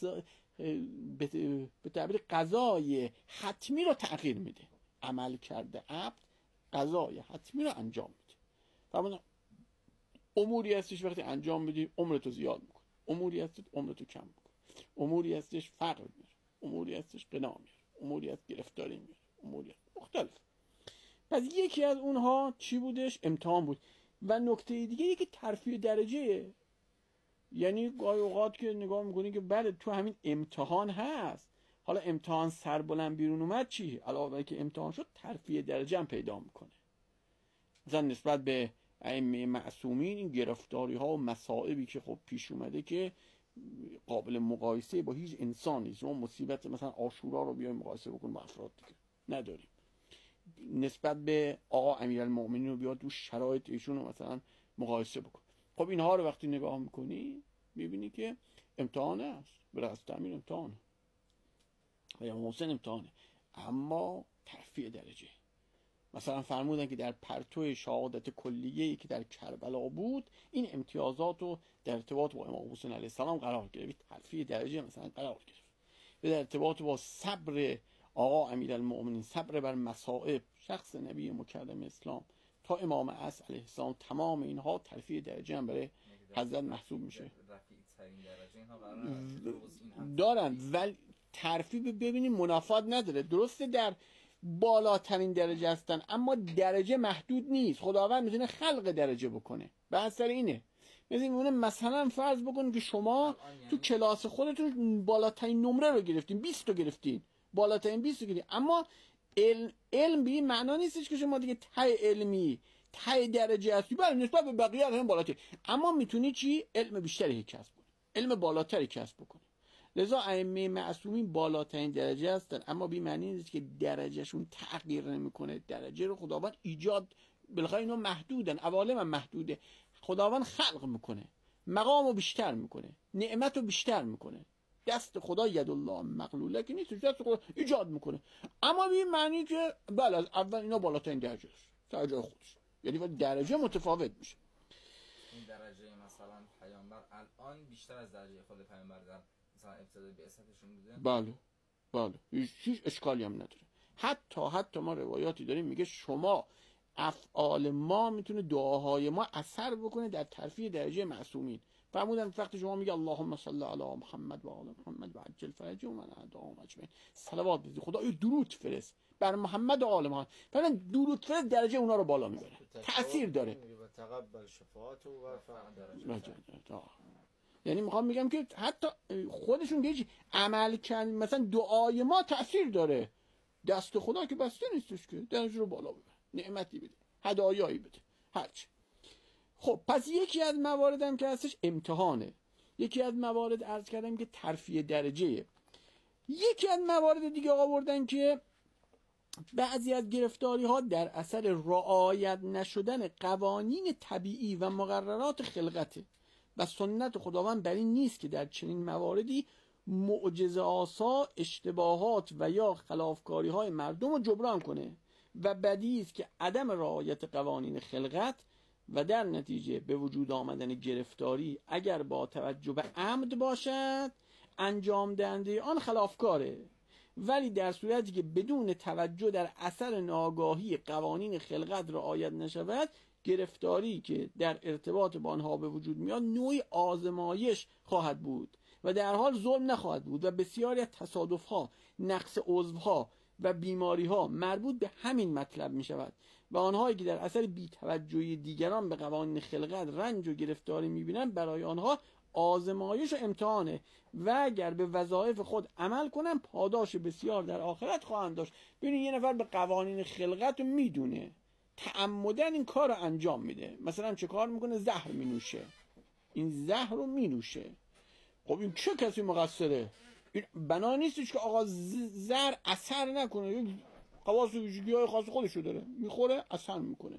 به تعبیر قضای حتمی رو تغییر میده. عمل کرده عبد قضای حتمی رو انجام میده. فرمودن اموری هستش وقتی انجام بدی عمرتو زیاد میکنه، اموری هستش عمرتو کم میکنه، اموری هستش فقر میاره، اموری هستش غنا میاره، اموری هست گرفتاری میاره، اموری مختلف. پس یکی از اونها چی بودش؟ امتحان بود. و نکته دیگه یکی ترفیع درجه. یعنی گاهی اوقات که نگاه میکنی که بله تو همین امتحان هست، حالا امتحان سربلند بیرون اومد چی؟ علاوه بر که امتحان شد ترفیع درجه هم پیدا میکنه. مثلا نسبت به ائمه معصومین این گرفتاری ها و مصائبی که خب پیش اومده که قابل مقایسه با هیچ انسانی نیست. ما مصیبت مثلا عاشورا رو بیایم مقایسه بکنیم با افراد دیگه نداریم. نسبت به آقا امیرالمومنین رو بیاد تو شرایط ایشون رو مثلا مقایسه بکن. خب اینها رو وقتی نگاه میکنی میبینی که امتحانه است، به راست امیر امتحانه و یا محسن امتحانه، اما ترفیع درجه. مثلا فرمودن که در پرتو شهادت کلیه‌ای که در کربلا بود این امتیازات رو در ارتباط با امام حسین علیه السلام قرار گرفت، ترفیع درجه مثلا قرار گرفت. و در ارتباط با صبر آقا امیرالمومنین، صبر بر مصائب شخص نبی مکرم اسلام تا امام عصر علیه السلام، تمام اینها ترفیع درجه هم برای حضرت محسوب میشه. دارن ولی ترفیع ببینیم منافات نداره. درسته در بالاترین درجه هستن اما درجه محدود نیست. خداوند میتونه خلق درجه بکنه. به اثر اینه مثلا فرض بکنید که شما تو کلاس خودتون بالاترین نمره رو گرفتین، 20 رو گرفتین، بالاترین 20 رو گرفتین، اما علم به این معنا نیستش که شما دیگه ته علمی ته درجه هستی. بله نسبت به بقیه هم بالاتر، اما میتونی چی؟ علم بیشتری کسب کنی، علم بالاتری کسب بکنی. لذا ائمه معصومین بالاترین درجه هستن، اما بی معنی نیست که درجهشون تغییر نمیکنه. درجه رو خداوند ایجاد، بالاخره اینا محدودن، عوالم هم محدوده. خداوند خلق میکنه، مقامو بیشتر میکنه، نعمتو بیشتر میکنه. دست خدا یدالله مغلوله که نیست، دست خدا ایجاد میکنه. اما بی معنی که بله از اول اینا بالاترین درجه است، تا جای خودش، یعنی درجه متفاوت میشه. این درجه مثلا پیامبر الان بیشتر از درجه خود پیامبر در مثلا ابتدای بعثتشون بوده. بله هیچ اشکالی هم نداره. حتی ما روایاتی داریم میگه شما افعال ما میتونه دعاهای ما اثر بکنه در ترفیع درجه معصومین. فرمودن وقتی شما میگه اللهم صل علی محمد و آل محمد و عجل فرجهم و اعداءهم اجمعین، صلوات بزن خدا درود فرست بر محمد و آل محمد، فرمودن درود فرست درجه اونا رو بالا میبره، تأثیر داره. تقبل شفاعت و ارفع درجات. یعنی میخوام میگم که حتی خودشون که عمل کردن مثلا دعای ما تأثیر داره، دست خدا که بسته نیستش که درجه رو بالا ببره، نعمتی بده، هدایایی بده، هرچی. خب پس یکی از مواردم که هستش امتحانه، یکی از موارد عرض کردم که ترفیع درجه، یکی از موارد دیگه آوردن که بعضی از گرفتاری ها در اثر رعایت نشدن قوانین طبیعی و مقررات خلقته و سنت خداوند بر این نیست که در چنین مواردی معجزه آسا اشتباهات و یا خلافکاری های مردم رو جبران کنه و بدیهی است که عدم رعایت قوانین خلقت و در نتیجه به وجود آمدن گرفتاری اگر با توجه به عمد باشد انجام دهنده آن خلافکاره، ولی در صورتی که بدون توجه در اثر ناآگاهی قوانین خلقت رعایت نشود گرفتاری که در ارتباط با آنها به وجود میاد نوعی آزمایش خواهد بود و در حال ظلم نخواهد بود و بسیاری از تصادف‌ها، نقص عضوها و بیماری‌ها مربوط به همین مطلب می‌شود و آنهایی که در اثر بی‌توجهی دیگران به قوانین خلقت رنج و گرفتاری می‌بینند برای آنها آزمایش و امتحانه و اگر به وظایف خود عمل کنن پاداش بسیار در آخرت خواهند داشت. ببینید یه نفر به قوانین خلقت رو میدونه، تعمدن این کار رو انجام میده، مثلا چه کار میکنه؟ زهر مینوشه، این زهر رو مینوشه. خب این چه کسی مقصره؟ این بنا نیستش که آقا زهر اثر نکنه، خواص و ویژگی‌های خاص خودشو داره، میخوره اثر میکنه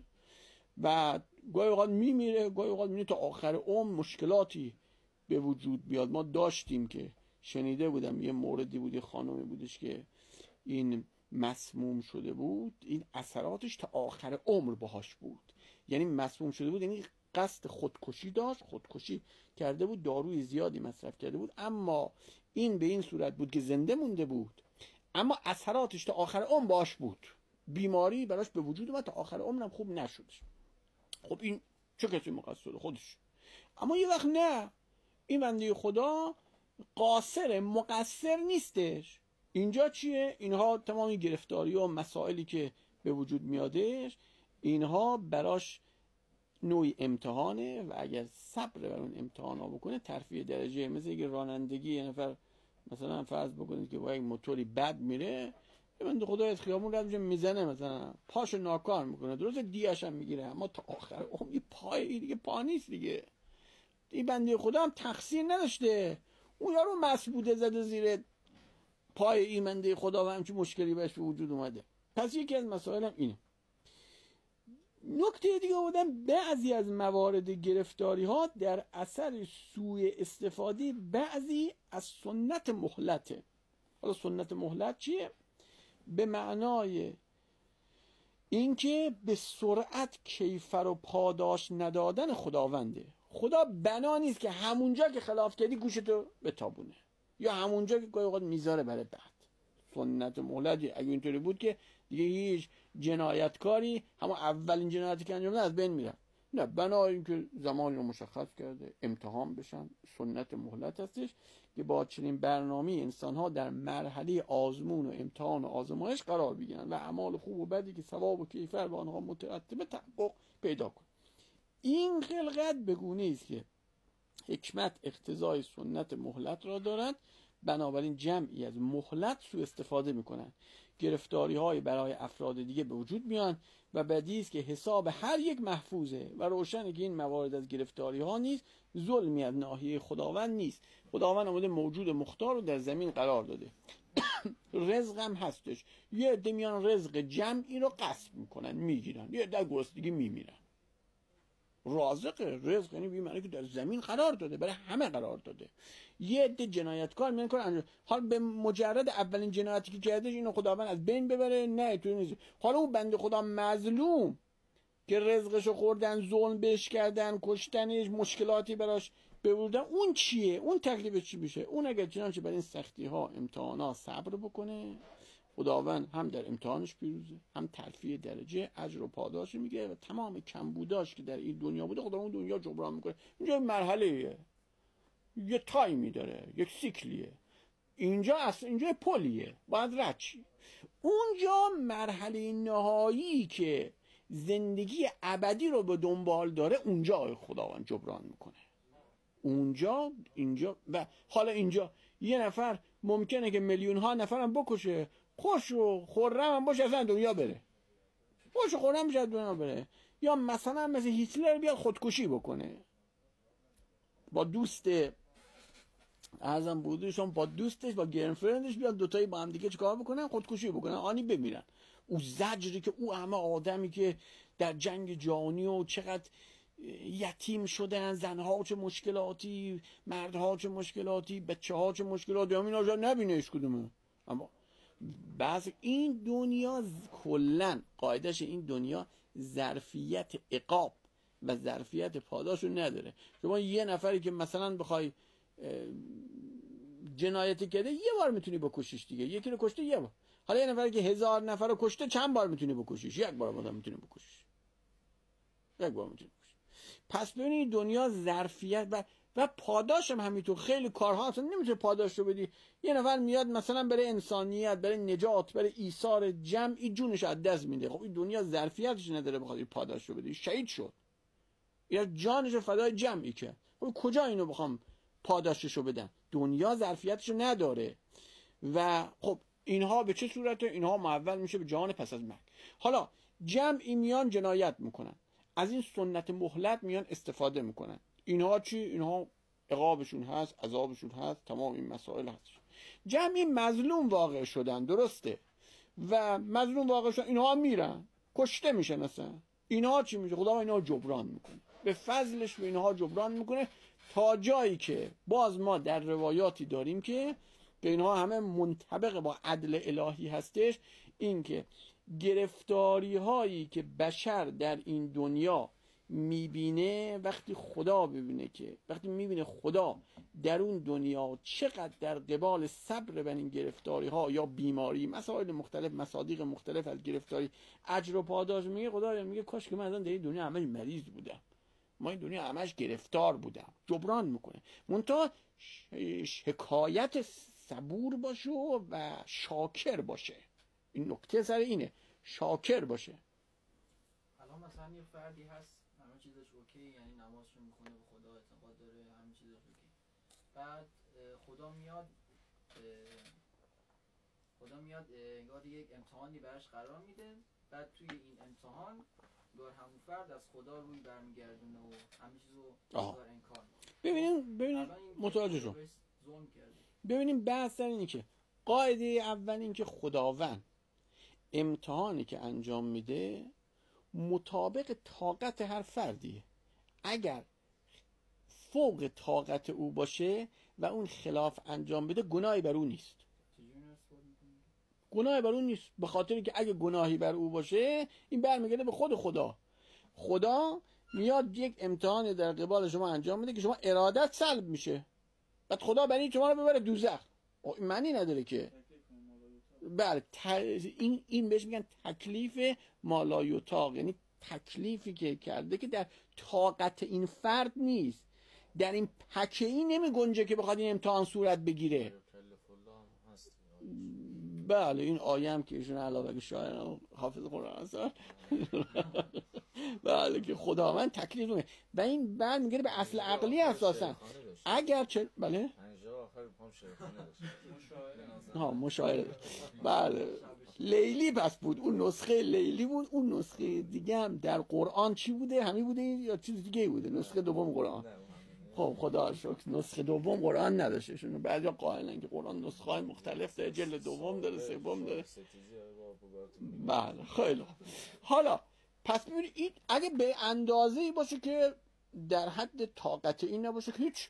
و گاهی اوقات میمیره، گاهی اوقات میمیره تا آخر عمر مشکلاتی به وجود بیاد. ما داشتیم که شنیده بودم یه موردی بود، یه خانمی بودش که این مسموم شده بود، این اثراتش تا آخر عمر باهاش بود، یعنی مسموم شده بود، یعنی قصد خودکشی داشت، خودکشی کرده بود، داروی زیادی مصرف کرده بود، اما این به این صورت بود که زنده مونده بود اما اثراتش تا آخر عمر باهاش بود، بیماری براش به وجود اومد تا آخر عمرم خوب نشد. خب این چه کسی مقصره؟ خودش. اما یه وقت نه، این بنده خدا قاصر، مقصر نیستش. اینجا چیه؟ اینها تمامی گرفتاری و مسائلی که به وجود میادش اینها براش نوعی امتحانه و اگر صبر بر اون امتحان ها بکنه ترفیع درجه. مثل یک رانندگی، یه نفر مثلا فرض بکنید که با یک موتوری بد میره، یه بنده خدا از خیابون رد میشه میزنه، مثلا پاشو ناکار میکنه، درسته دیه‌اش هم میگیره اما تا آخر عمر پای دیگه پا نیست دیگه. این بنده خدا هم تقصیر نداشته، اون یارو مسبوده زده زیر پای این بنده خدا و همچین مشکلی بهش به وجود اومده. پس یکی از مسائل هم اینه. نکته دیگه بودن بعضی از موارد گرفتاری ها در اثر سوء استفاده بعضی از سنت مهلته. حالا سنت مهلت چیه؟ به معنای اینکه به سرعت کیفر و پاداش ندادن خداونده. خدا بنا نیست که همونجا که خلاف کردی گوشتو بتابونه یا همونجا که گاهی اوقات میذاره برای بعد. سنت مهلت اگه اینطوری بود که دیگه هیچ جنایتکاری همون اولین جنایتی که انجام از بین میره. نه، بنا اینکه زمانی رو مشخص کرده امتحان بشن، سنت مهلت هستش که با چنین برنامه انسان ها در مرحله آزمون و امتحان و آزمایش قرار بگیرن و اعمال خوب و بدی که ثواب و کیفر به آنها مترتبه تحقق پیدا کن. این خلقت بگونه است که حکمت اقتضای سنت مهلت را دارد، بنابراین جمعی از مهلت سوء استفاده میکنن، گرفتاری های برای افراد دیگه به وجود میان و بدیهی است که حساب هر یک محفوظه و روشنه که این موارد از گرفتاری ها نیست، ظلمی از ناحیه خداوند نیست. خداوند آمده موجود مختار رو در زمین قرار داده. رزق هم هستش، یه عده میان رزق جمعی رو غصب میکنن میگیرن، یه عده گرسنگی میمیرن. رازق رزق یعنی معنی که در زمین قرار داده، برای همه قرار داده. یه عده جنایتکار میان کار انجام، حالا به مجرد اولین جنایتی که کردش اینو خداوند از بین ببره؟ نه، تو نیست. حالا اون بنده خدا مظلوم که رزقشو خوردن، ظلم بهش کردن، کشتنش، مشکلاتی براش بردن، اون چیه؟ اون تکلیفش چی میشه؟ اون اگر چنانچه بر این سختی ها امتحانا صبر بکنه خداوند هم در امتحانش پیروزه، هم ترفیع درجه اجر و پاداش میگه و تمام کمبوداش که در این دنیا بوده خدا اون دنیا جبران میکنه. اینجا مرحله یه تایمی داره، یک سیکلیه. اینجا اصلا اینجا پلیه، باید رد شی. اونجا مرحله نهایی که زندگی ابدی رو به دنبال داره، اونجا خداوند جبران میکنه. اینجا و حالا اینجا یه نفر ممکنه که میلیون ها نفرم بکشه، خوش و خرم هم باشه اصلا دنیا بره، خوش و خرم بشه دنیا بره. یا مثلا مثل هیتلر بیاد خودکشی بکنه با دوست ارزم بودشون، با دوستش، با گرنفرندش بیاد دوتایی با هم دیگه چیکار بکنن؟ خودکشی بکنن، آنی بمیرن. او زجری که او همه آدمی که در جنگ جهانی و چقدر یتیم شدن، زنها چه مشکلاتی، مردها چه مشکلاتی، بچه ها چه مشکلاتی، همین آجا نبینه ایش کدومه. اما بعض این دنیا کلن قاعدش این دنیا ظرفیت عقاب و ظرفیت پاداش رو نداره. شما یه نفری که مثلا بخوای جنایتی کرده یه بار میتونی بکشیش دیگه، یکی رو کشته یه بار. حالا یه نفری که 1000 نفر رو کشته چند بار میتونی بکشیش؟ یک بار آدم میتونی بکشیش، یک بار میتونی بکشیش. پس ببینید دنیا ظرفیت و پاداش هم همینطور. خیلی کارها اصلا نمیتونه پاداش رو بدی. یه نفر میاد مثلا برای انسانیت، برای نجات، برای ایثار جمعی جونش از دست میده. خب این دنیا ظرفیتش نداره بخواد پاداش رو بدی. شهید شد یا جانش فدای جمعی کرد. خب کجا اینو بخوام پاداشش رو بدن؟ دنیا ظرفیتش رو نداره. و خب اینها به چه صورته؟ اینها محول میشه به جهان پس از مرگ. حالا جمعی میان جنایت میکنن، از این سنت مهلت میان استفاده میکنن. اینها چی؟ اینها عقابشون هست، عذابشون هست، تمام این مسائل هست. جمعی مظلوم واقع شدن، درسته، و مظلوم واقع شدن، اینها میرن کشته میشن. اصلا اینها چی میشه؟ خدا اینها جبران میکنه، به فضلش به اینها جبران میکنه، تا جایی که باز ما در روایاتی داریم که اینها همه منطبق با عدل الهی هستش. این که گرفتاری هایی که بشر در این دنیا میبینه، وقتی خدا ببینه که وقتی میبینه خدا در اون دنیا چقدر در قبال صبر بر این گرفتاری ها یا بیماری، مسائل مختلف، مصادیق مختلف از گرفتاری اجر و پاداش میگه، خدا میگه کاش که من در این دنیا همش مریض بودم، ما این دنیا همش گرفتار بودم. جبران میکنه. منتها حکایت صبور باشه و شاکر باشه. این نکته سر اینه، شاکر باشه. الان مثلا یه فردی هست همه چیزش اوکی، یعنی نمازشو میخونه، به خدا اعتقاد داره، همه چیزش اوکی. بعد خدا میاد انگار یک امتحانی براش قرار میده. بعد توی این امتحان انگار همون فرد از خدا روی برمیگردونه و همه چیزو انگار انکار میکنه. ببینیم متوجه شو. ببینیم بحث در اینه که قاعده اول این که خداوند امتحانی که انجام میده مطابق طاقت هر فردیه. اگر فوق طاقت او باشه و اون خلاف انجام بده، گناهی بر او نیست. گناهی بر او نیست، به خاطر که اگه گناهی بر او باشه این برمیگرده به خود خدا. خدا میاد یک امتحان در قبال شما انجام میده که شما ارادت سلب میشه، بعد خدا برای شما رو ببره دوزخ. معنی نداره که بله این بهش میگن تکلیف مالایوتاق، یعنی تکلیفی که کرده که در طاقت این فرد نیست، در این پکه‌ای نمی گنجه که بخواد این امتحان صورت بگیره. بله این آیه هم که ایشون علاوه شاعر حافظ قرآن هست بله که خداوند تکلیف نمیده و این بعد میگه به اصل عقلی اساسا. اگر چه بله مشاعره بله لیلی پس بود، اون نسخه لیلی بود. اون نسخه دیگه هم در قرآن چی بوده؟ همین بوده یا چیز دیگه بوده؟ نسخه دوم قرآن. خب خدا شکر نسخه دوم قرآن نداشته. شون بعضیا قائلن که قرآن نسخه های مختلف داره، جلد دوم داره، سوم داره. بله خیلی خوب. حالا پس ببینید اگه به اندازه‌ای باشه که در حد طاقت این نباشه که هیچ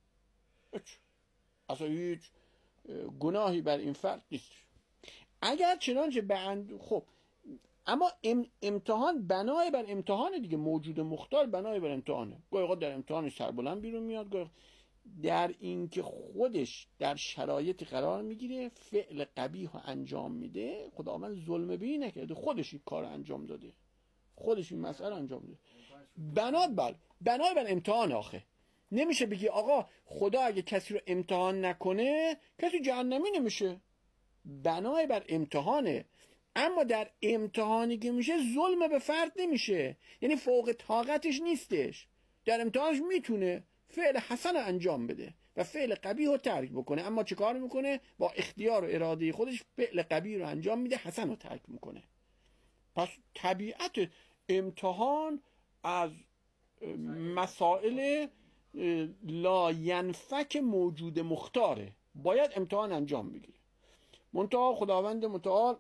اصلا هیچ گناهی بر این فرد نیست. اگر چنانچه خب اما امتحان بنای بر امتحان دیگه، موجود مختار بنای بر امتحانه. گاهی اوقات در امتحانش سربلند بیرون میاد، گاهی در این که خودش در شرایط قرار میگیره فعل قبیح رو انجام میده. خداوند ظلم به این نکرده، خودش این کار انجام داده، خودش این مسئله انجام داده. بنای بر امتحان. آخه نمیشه بگی آقا خدا اگه کسی رو امتحان نکنه کسی جهنمی نمیشه. بنای بر امتحانه، اما در امتحانی که میشه ظلم به فرد نمیشه، یعنی فوق طاقتش نیستش. در امتحانش میتونه فعل حسن انجام بده و فعل قبیح رو ترک بکنه، اما چه کار میکنه؟ با اختیار و اراده خودش فعل قبیح رو انجام میده، حسن رو ترک میکنه. پس طبیعت امتحان از مسائل لا ینفک موجود مختاره، باید امتحان انجام بگیره. منتها خداوند متعال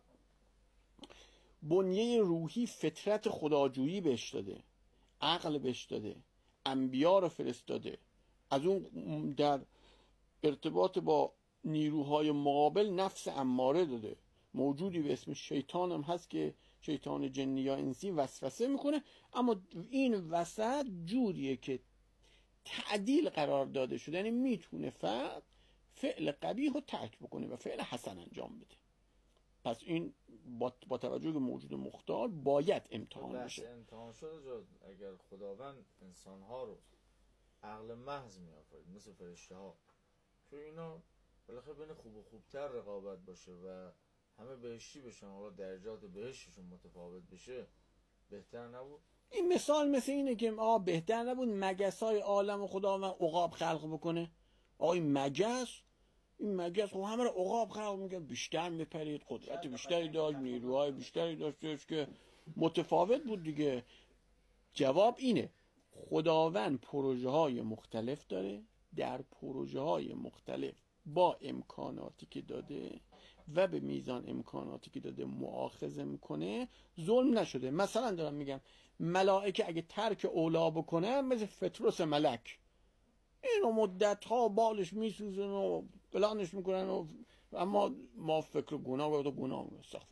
بنیه روحی، فطرت خداجویی بهش داده، عقل بهش داده، انبیا رو فرستاده، از اون در ارتباط با نیروهای مقابل نفس اماره داده، موجودی به اسم شیطان هم هست که شیطان جنی یا انسی وسوسه میکنه، اما این وسط جوریه که تعدیل قرار داده شده، یعنی میتونه فرد فعل قبیح رو ترک بکنه و فعل حسن انجام بده. پس این با توجه به موجود مختار باید امتحان بشه. امتحان شده اگر خداوند انسانها رو عقل محض میآفرید مثل فرشته ها، چون اینا بالاخره بین خوب و خوبتر رقابت باشه و همه بهشتی بشن، حالا درجات بهشتشون متفاوت بشه، بهتر نبود؟ این مثال مثل اینه که بهتر نبود مگس‌های عالم خداوند عقاب خلق بکنه؟ این مگس خب همه رو عقاب خلق میکنه، بیشتر میپرید، قدرت بیشتری داشت، نیروهای بیشتری داشتش که متفاوت بود دیگه. جواب اینه خداوند پروژه های مختلف داره، در پروژه های مختلف با امکاناتی که داده و به میزان امکاناتی که داده مؤاخذه میکنه. ظلم نشده. مثلا دارم میگم ملائکه اگه ترک اولا بکنه مثل فطرس ملک، اینو مدت ها بالش میسوزن و بلانش میکنن اما ما فکر گناه و گناه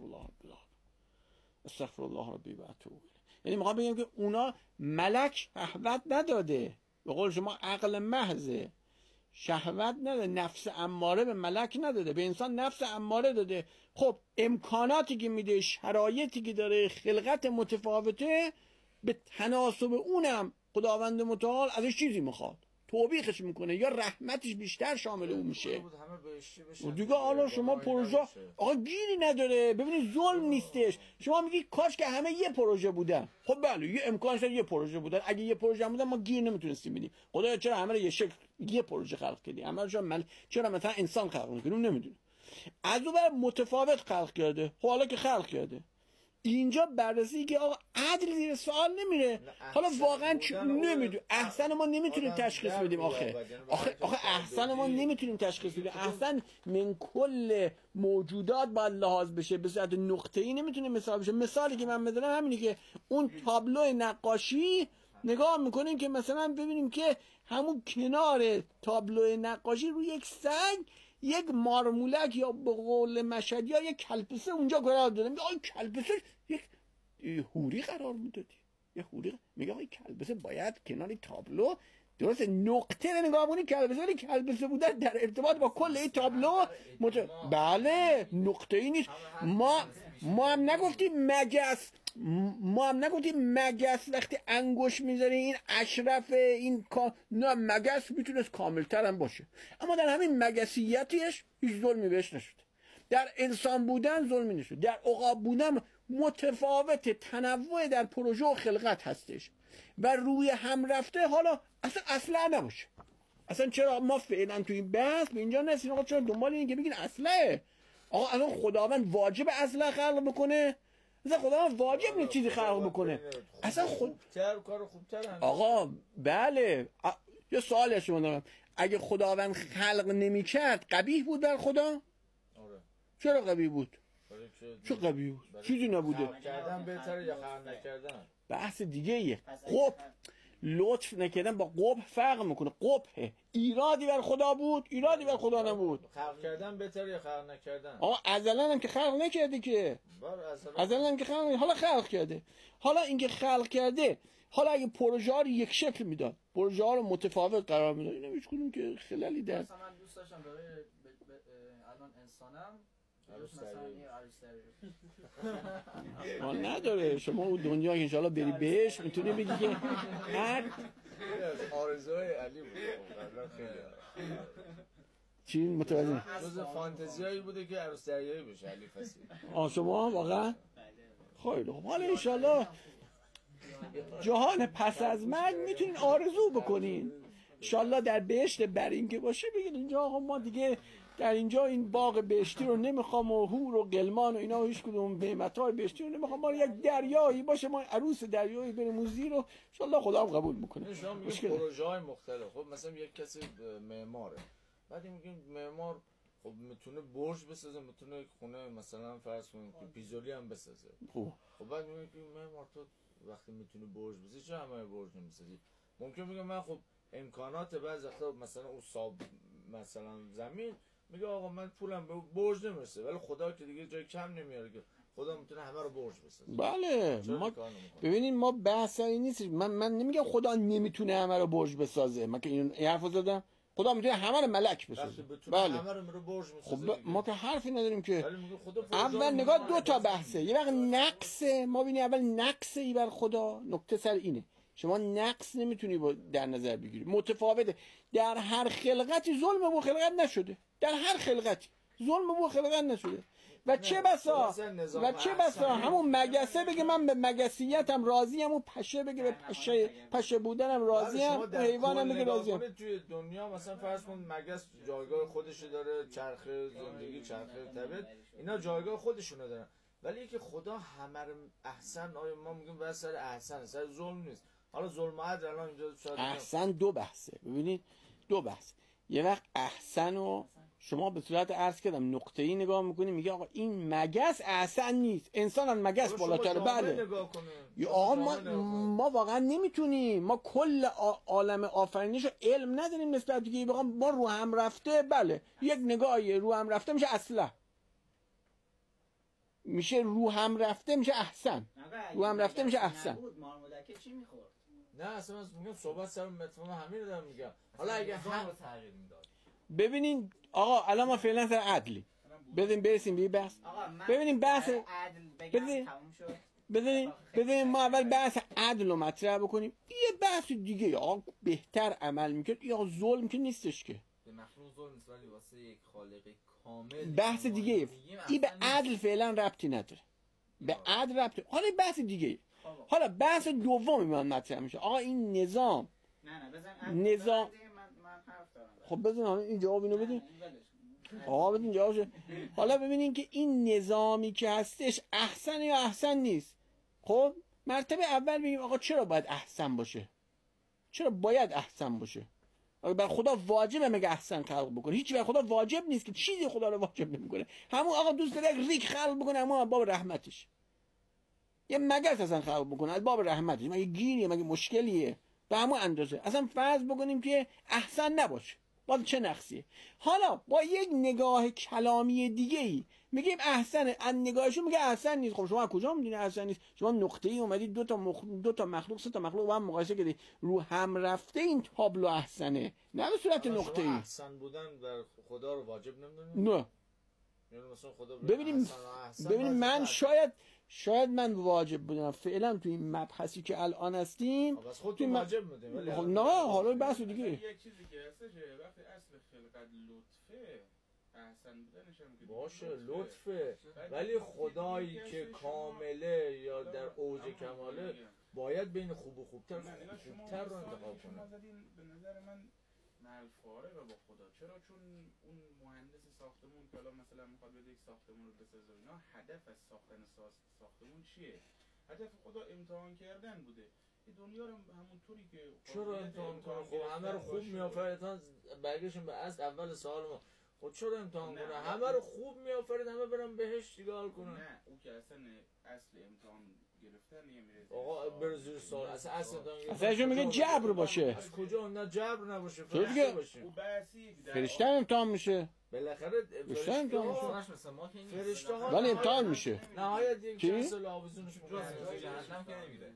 استغفر الله ربی و اتوب الیه. یعنی میخوام بگم که اونا ملک شهوت نداده، به قول شما عقل محضه، شهوت نداده، نفس اماره به ملک نداده، به انسان نفس اماره داده. خب امکاناتی که میده، شرایطی که داره، خلقت متفاوته، به تناسب اونم خداوند متعال ازش چیزی میخواد، توبیخش میکنه یا رحمتش بیشتر شامل اون میشه. دیگه حالا شما پروژه آقا گیری نداره. ببینید ظلم نیستش. شما میگی کاش که همه یه پروژه بودن. خب بله یه امکانش داره یه پروژه بودن، اگه یه پروژه بودن ما گیر نمیتونستیم بدیم. خدایا چرا همه رو یه شکل یه پروژه خلق کردی؟ همه رو چرا مثلا انسان خلق نمی‌کنیم؟ نمیدونیم. از اون برای متفاوت خلق کرده. خب حالا که خلق کرده اینجا بررسی که آقا عدل زیر سوال نمیره. حالا واقعا نمیدونم، احسن ما نمیتونیم تشخیص بدیم. آخه احسن ما نمیتونیم تشخیص بدیم. احسن من کل موجودات باید لحاظ بشه، به صورت نقطه‌ای نمیتونه مثال بشه. مثالی که من میذارم همینه که اون تابلو نقاشی نگاه میکنیم که مثلا ببینیم که همون کنار تابلو نقاشی روی یک سنگ یک مارمولک یا به قول مشهدی یا یک کلپسه اونجا قرار داده. میگه آی کلپسه یک حوری قرار میدادی، یه حوری. میگه آی کلپسه باید کنار تابلو درست نقطه رو نگاه کنی کلپسه، ولی کلپسه بودن در ارتباط با کل این تابلو بله نقطه ای نیست. ما هم نگفتیم مگس وقتی انگوش میذاره این اشرف این نه، مگس میتونست کاملتر هم باشه، اما در همین مگسیتیش هیچ ظلمی بهش نشد. در انسان بودن ظلمی نشد، در عقاب بودن متفاوت تنوع در پروژه و خلقت هستش و روی هم رفته. حالا اصلا نباشه. اصلا چرا ما فعلا توی این بحث به اینجا نرسیدیم؟ آقا چرا دنبال این که بگین اصله؟ آقا الان خداوند واجب اصلا خلق بکنه؟ اصلا خداوند واجب نیست چیزی خلق بکنه. اصلا آقا بله یه سوالی شما دارم. اگه خداوند خلق نمی‌کرد قبیح بود بر خدا؟ چرا قبیح بود؟ چه قبیح بود؟ چیزی نبوده. کردن بهتره یا خلق نکردن؟ بحث دیگه ایه. خب لطف نکردن با قبح فرق میکنه. قبح ایرادی بر خدا بود، ایرادی بر خدا نبود. خلق کردن بهتره یا خلق نکردن؟ آقا ازلا هم که خلق نکرده که، ازلا هم که خلق، حالا خلق کرده. حالا اینکه خلق کرده حالا اگه پروژه ها رو یک شکل میداد، پروژه ها رو متفاوت قرار میداد، اینا هیچ کدوم که خلالی در مثلا من دوست داشتم برای الان انسانم مثلا این ما نداره. شما اون دنیا که انشاءالله بری بهش میتونی بگی که هر آرزوهای علی بود خیلی چی متوجه جز فانتزیایی بوده که عروس دریایی بشه علی فصیح. شما واقعا خیلی خوب. حالا انشاءالله جهان پس از مرگ میتونین آرزو بکنین، انشاءالله در بهشت برین که باشه بگید اینجا آقا ما دیگه در اینجا این باغ بهشتی رو نمیخوام و حور و قلمان و اینا هیچ کدوم نعمت‌های بهشتی رو نمیخوام، ما یک دریایی باشه، ما عروس دریایی بریم اون زیر رو انشاءالله خدا هم قبول میکنه. شما میگید پروژه‌های مختلف. خب مثلا یک کسی معماره، بعد میگیم معمار خب میتونه برج بسازه، میتونه خونه مثلا فرض کنید که پیزولی هم بسازه. خب بعد میگیم که معمار تو وقتی میتونه برج بسازی چه همه برج نمیسازی؟ ممکن میگم من خب امکانات بعضی وقتا مثلا اون صاحب مثلا زمین میگه آقا من پولم به برج نمیرسه، ولی خدا که دیگه جای کم نمیاره که خدا میتونه همه رو برج بسازه. بله ما ببینید ما بحث این نیست. من نمیگم خدا نمیتونه همه رو برج بسازه، من که این حرفو زدم خدا میتونه همه رو ملک بسازه. بله همه رو برج بسازه. خب ما که حرفی نداریم که اول نگاه دو تا بحثه. یه وقت نقص ما ببینید، اول نقص ای بر خدا، نکته سر اینه شما نقص نمیتونی در نظر بگیری، متفاوته. در هر خلقتی ظلم با خلقت نشده، در هر خلقتی ظلم با خلقت نشده و چه بسا همون مگسه بگه من به مگسیتم راضیم و پشه بگه به پشه بودنم راضیم، حیوانم بگه راضیم. توی دنیا مثلا فرض کن مگس جایگاه خودش داره، چرخه زندگی، چرخه طبیعت، اینا جایگاه خودشونو دارن، ولی که خدا همه رو احسن، آیا ما میگیم بس سر احسن، سر ظلم نیست. حالا ظلم عدل الان اینجا شاید احسن دو بحثه. ببینید دو بحث. یه وقت احسن و شما به صورت عرض کردم نقطه‌ای نگاه میکنی میگه آقا این مگس احسن نیست، انسان از مگس بالاتره. بله یا آقا ما واقعا نمیتونیم، ما کل عالم آفرینش علم نداریم نسبت دیگه بگم ما رو هم رفته. بله یک نگاهی رو هم رفته میشه اصلا، میشه رو هم رفته میشه احسن، رو هم رفته میشه احسن. چی میخورد؟ نه اصلا میگم صحبت سر مفهوم همین رو دارم میگم. حالا اگه هم تغییر میداد ببینین آقا الان ما فعلا سر عدلی برسیم به بحث. ببینین بحث ببینین ما اول بحث عدل رو مطرح بکنیم. یه بحث دیگه آقا بهتر عمل میکرد یا ظلم که نیستش که به مخلوق ظلم نیست، ولی واسه یک خالق کامل بحث دیگه این به عدل فعلا ربطی نداره، به عدل ربطی. حالا بحث دیگه، حالا بحث دومی من مطرح میشه. آقا این نظام نظام خب بزن این جواب اینو بدین. آقا بدین جوابش. حالا ببینین که این نظامی که هستش احسن یا احسن نیست. خب مرتبه اول بگیم آقا چرا باید احسن باشه، چرا باید احسن باشه؟ آقا بر خدا واجبه مگه احسن خلق بکنه؟ هیچ بر خدا واجب نیست که چیزی خدا رو واجب نمیکنه. همون آقا دوست داره یک ریک خلق بکنه، اما باب رحمتش یه مگس اصلا خلق بکنه از باب رحمتش، مگه گیریه مگه مشکلیه؟ به همون اندازه اصلا فرض بکنیم که احسن نباشه، باز چه نقصیه؟ حالا با یک نگاه کلامی دیگه ای میگیم احسنه، از نگاهشون میگه احسن نیست. خب شما کجا میدونی احسن نیست؟ شما نقطه‌ای اومدید دو تا مخلوق سه تا مخلوق با هم مقایسه کردید، رو هم رفته این تابلو احسنه، نه به صورت نقطه‌ای. احسن بودن در خدا رو واجب نمیدونید؟ نه. یعنی مثلا خدا ببینیم من شاید من واجب بودم فعلا تو این مبحثی که الان هستیم. بس خودتون واجب بودین ولی خب نه حالا بحث دیگه. یک چیزی که هستش وقتی اصل خلقت لطفه احسن بودنش هم که باشه لطفه، ولی خدایی که کامله یا در اوج کماله باید بین خوب و خوبتر رو انتخاب کنه. به نظر من الفارق با خدا. چرا؟ چون اون مهندس ساختمون که الان مثلا میخواد بده یک ساختمون رو بسازه، اینا هدف از ساختن ساختمون چیه؟ هدف خدا امتحان کردن بوده. این دنیا رو همونطوری که چرا امتحان کنه؟ خب همه رو خوب میآفرید. برگشتیم به اول سوال ما، خب چرا امتحان کنه؟ همه رو خوب میآفرید، همه برن بهش دیگه حال کنن. نه اون که اصل امتحان گرفتن نمیره. آقا برزیر سوال اصلا میگه جبر باشه. از کجا؟ نه جبر نباشه، فرشته باشه. فرشته امتحان میشه بالاخره. فرشته امتحان میشه، فرشته ها ولی امتحان میشه. نهایت یک چند سال آویزونش جهنم که نمیره.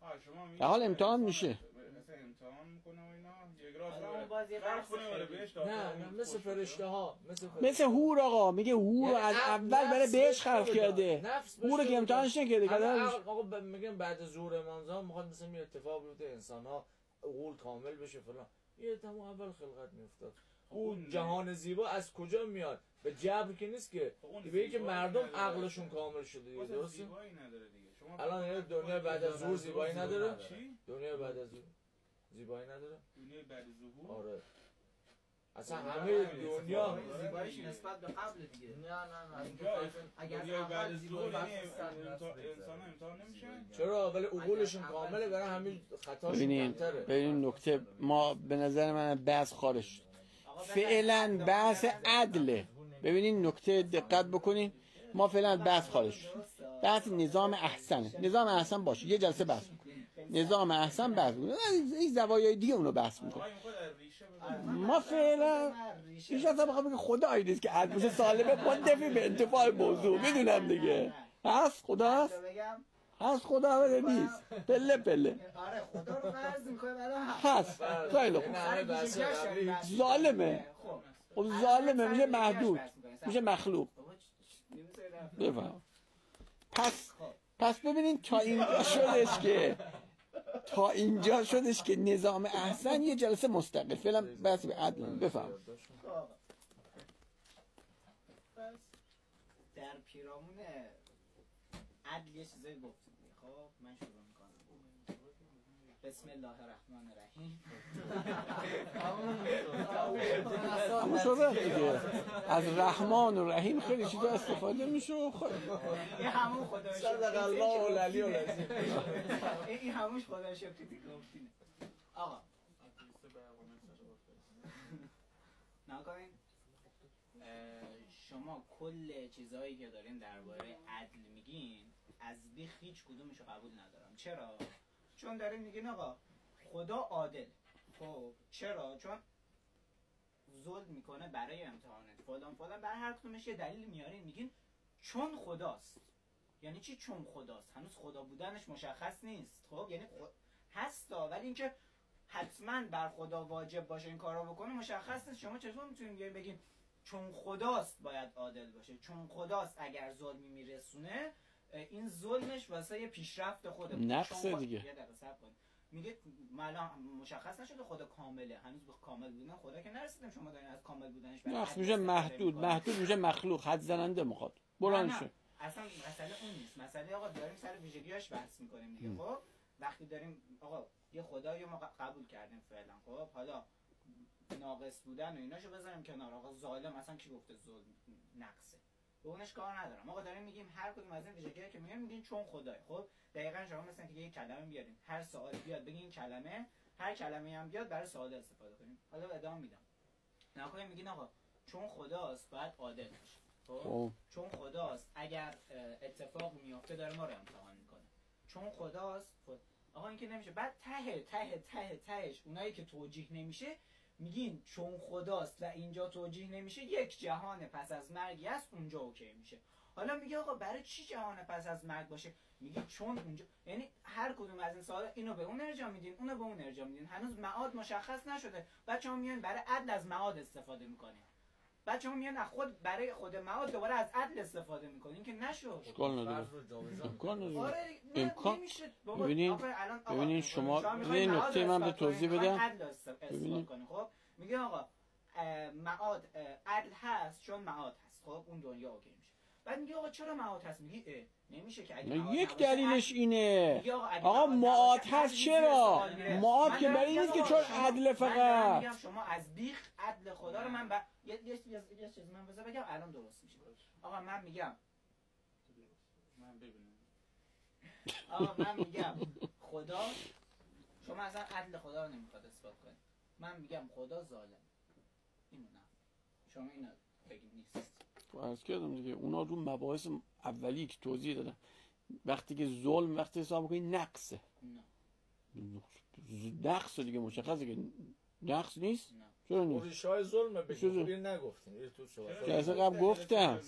در حال امتحان میشه. مثلا امتحان میکنه و اینا یک راست حالا اون باز یه فرق بحث کنه ولی خیلی- بهش نه مثل فرشته ها مثل هور آقا، میگه هور رو از اول برای بهش خلق کرده. هور که امتحانش نکرده آقا میگم بعد ظهور امام زمان میخواد مثلا یه اتفاق بیفته انسان ها عقول کامل بشه فلان، یه تمام اول خلقت میافتاد. اون جهان زیبا از کجا میاد؟ به جبر که نیست که، به اینکه مردم عقلشون کامل شده دیگه. درسته؟ زیبایی نداره دیگه. شما الان یعنی دنیا بعد از ظهور زیبایی نداره؟ چی؟ دنیا بعد از ظهور زیبایی نداره؟ دنیای بعد ظهور آره اصلا همه دنیا زیباییش نسبت به قبل دیگه. اگر دنیای بعد اول از زیبایی ظهور یعنی بس انسان امتحان نمیشن. چرا؟ ولی عقولشون کامله، برای همین خطاشون ببینین کمتره. ببینین نکته، ما به نظر من بحث خارج شد. فعلا بحث عدله. ببینین نکته دقت بکنین، ما فعلا بحث خارج شد. بحث نظام احسنه. نظام احسن باشه، یه جلسه بحث نظام احسن بحث می‌کنیم. این زوایای دیگه اونو بحث می‌کنیم. ما فعلا هیچ اصلا بخوام بگم خدایی نیست که عدل سالمه، منتفی به انتفاع موضوع. میدونم دیگه هست، خدا هست، هست خدا بده نیست، پله پله آره خدا رو فرض می‌کنه برای هست. خیلی خوب. ظالمه. خب ظالمه میشه محدود، میشه مخلوق. بفهم. پس ببینین تا اینجا شدش که نظام احسن یه جلسه مستقل فعلا بحث به عدل. بفهم. در پیرامون عدل یه چیزایی گفتیم. خب من شروع میکنم. بسم الله الرحمن الرحیم. اما شده دیگه از رحمان و رحیم خیلی چیزا استفاده میشه. این همون خدا صدق الله العلی العظیم. این همون خدا شکری گفتین. آقا نکنین شما کل چیزهایی که دارین درباره عدل میگین از بیخ هیچ کدومشو قبول ندارم. چرا؟ چون دارین میگین آقا خدا عادل. خب چرا؟ چون ظلم میکنه برای امتحانات فلان برای هر کدومش یه دلیل میارین، میگین چون خداست. یعنی چی چون خداست؟ هنوز خدا بودنش مشخص نیست. خب یعنی هستا، ولی اینکه حتما بر خدا واجب باشه این کارا بکنه مشخص نیست. شما چطور میتونین بگین چون خداست باید عادل باشه؟ چون خداست اگر ظلمی میرسونه این ظلمش واسه پیشرفت خوده نقصه دیگه. یه دقیقه صبر کن. میگه الان مشخص نشده خدا کامله، هنوز به کامل بودن خدا که نرسیدیم. شما دارین از کامل بودنش نقص میشه محدود میشه مخلوق، حد زننده میخواد برانشه. اصلا مسئله اون نیست. مسئله آقا داریم سر ویژگیاش بحث میکنیم دیگه. خب وقتی داریم آقا یه خدایی ما قبول کردیم فعلا، خب حالا ناقص بودن و ایناشو بذاریم کنار. آقا ظالم اصلا کی گفته ظلم نقصه؟ به اونش کار ندارم. آقا داریم میگیم هر کدوم از این ویژگی‌ها که میگیم چون خدای. خب دقیقاً شما مثلا که یه کلمه بیارین، هر سوال بیاد بگین این کلمه، هر کلمه‌ای هم بیاد برای سوال استفاده کنیم. حالا ادامه میدم. نکنه میگین آقا چون خداست باید عادل باشه. خب چون خداست اگر اتفاق میفته داره ما رو امتحان میکنه. چون خداست آقا این که نمیشه. بعد تهش اونایی که توجیه نمیشه میگین چون خداست و اینجا توجیه نمیشه، یک جهان پس از مرگی هست اونجا اوکی میشه. حالا میگه آقا برای چی جهان پس از مرگ باشه؟ میگه چون اونجا، یعنی هر کدوم از این سوالا اینو به اون ارجاع میدین، اونو به اون ارجاع میدین. هنوز معاد مشخص نشده. بچه‌ها میان برای عدل از معاد استفاده میکنین. بچه‌ها میان از خود برای خود معاد دوباره از عدل استفاده میکنین که نشو. اشکال نداره. آره امکان نمیشه. ببینین شما یه نکته من به توضیح بدم. خب میگه آقا معاد عدل هست چون معاد هست. خب اون دنیا اوکی میشه. بعد میگه آقا چرا معاد هست؟ میگه نمیشه که اگه یک دلیلش اینه آقا معاد هست. چرا معاد که برای اینه که چون عدل فقط. میگم شما از بیخ عدل خدا رو من یه چیز من بگم الان درست میشه. آقا من میگم من میگم خدا، شما اصلا عدل خدا رو نمیخواد اثبات کنید. من میگم خدا ظالم. اینو نه شما اینو بگید نیست. عرض کردم دیگه اونا رو مباحث اولی که توضیح دادم وقتی که ظلم وقتی حساب می‌کنی نقصه. نقص دیگه مشخصه که نقص نیست. چرا نیست؟ ریشه‌های ظلم بگید نگفتین. تو جلسه قبل گفتم.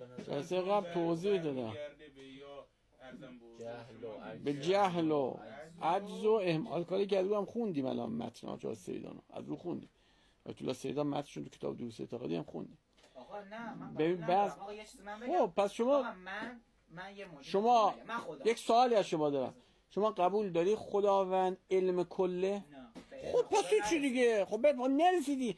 جلسه قبل توضیح دادم. جهل و به جهل و عجز و اهمال کاری که از رو هم خوندیم الان متن آجا سیدانو از رو خوندیم آیت الله سیدان متنشون تو کتاب دوست اعتقادی هم خوندیم. آقا نه من ببین بس بس آقا یه چیزی من بگم. خب پس شما آقا من یه موضوع شما من خدا یک سوالی از شما دارم، شما قبول داری خداوند علم کله؟ نه. خب پس چی دیگه؟ خب ما نرسیدی.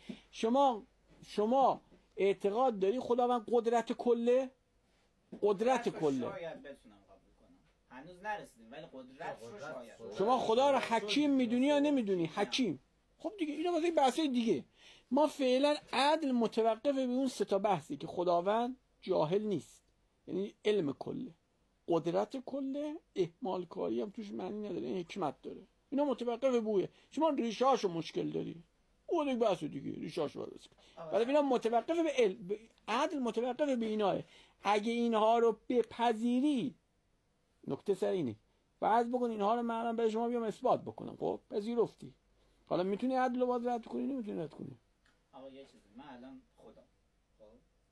شما اعتقاد داری خداوند قدرت کله؟ قدرت کله. شاید بتونم قبول کنم. هنوز نرسیدیم ولی قدرت رو شاید. شما خدا رو حکیم میدونی یا نمیدونی؟ حکیم. خب دیگه اینا واسه بحثای دیگه. ما فعلا عدل متوقف به اون سه تا بحثی که خداوند جاهل نیست، یعنی علم کله، قدرت کله، اهمال کاری هم توش معنی نداره، این حکمت داره. اینا متوقف به بویه. شما ریشاشو مشکل داری، اون یک بحث دیگه، ریشاشو درست کن. ولی اینا متوقف به علم، عدل متوقف به ایناه. اگه اینها رو بپذیری، نکته سر اینه، بعد بکن اینها رو من به شما بیام اثبات بکنم. خب پذیرفتی، حالا میتونی عدل رو باز رد کنی، نمیتونی رد کنی. آقا یه چیزی من الان خدا خب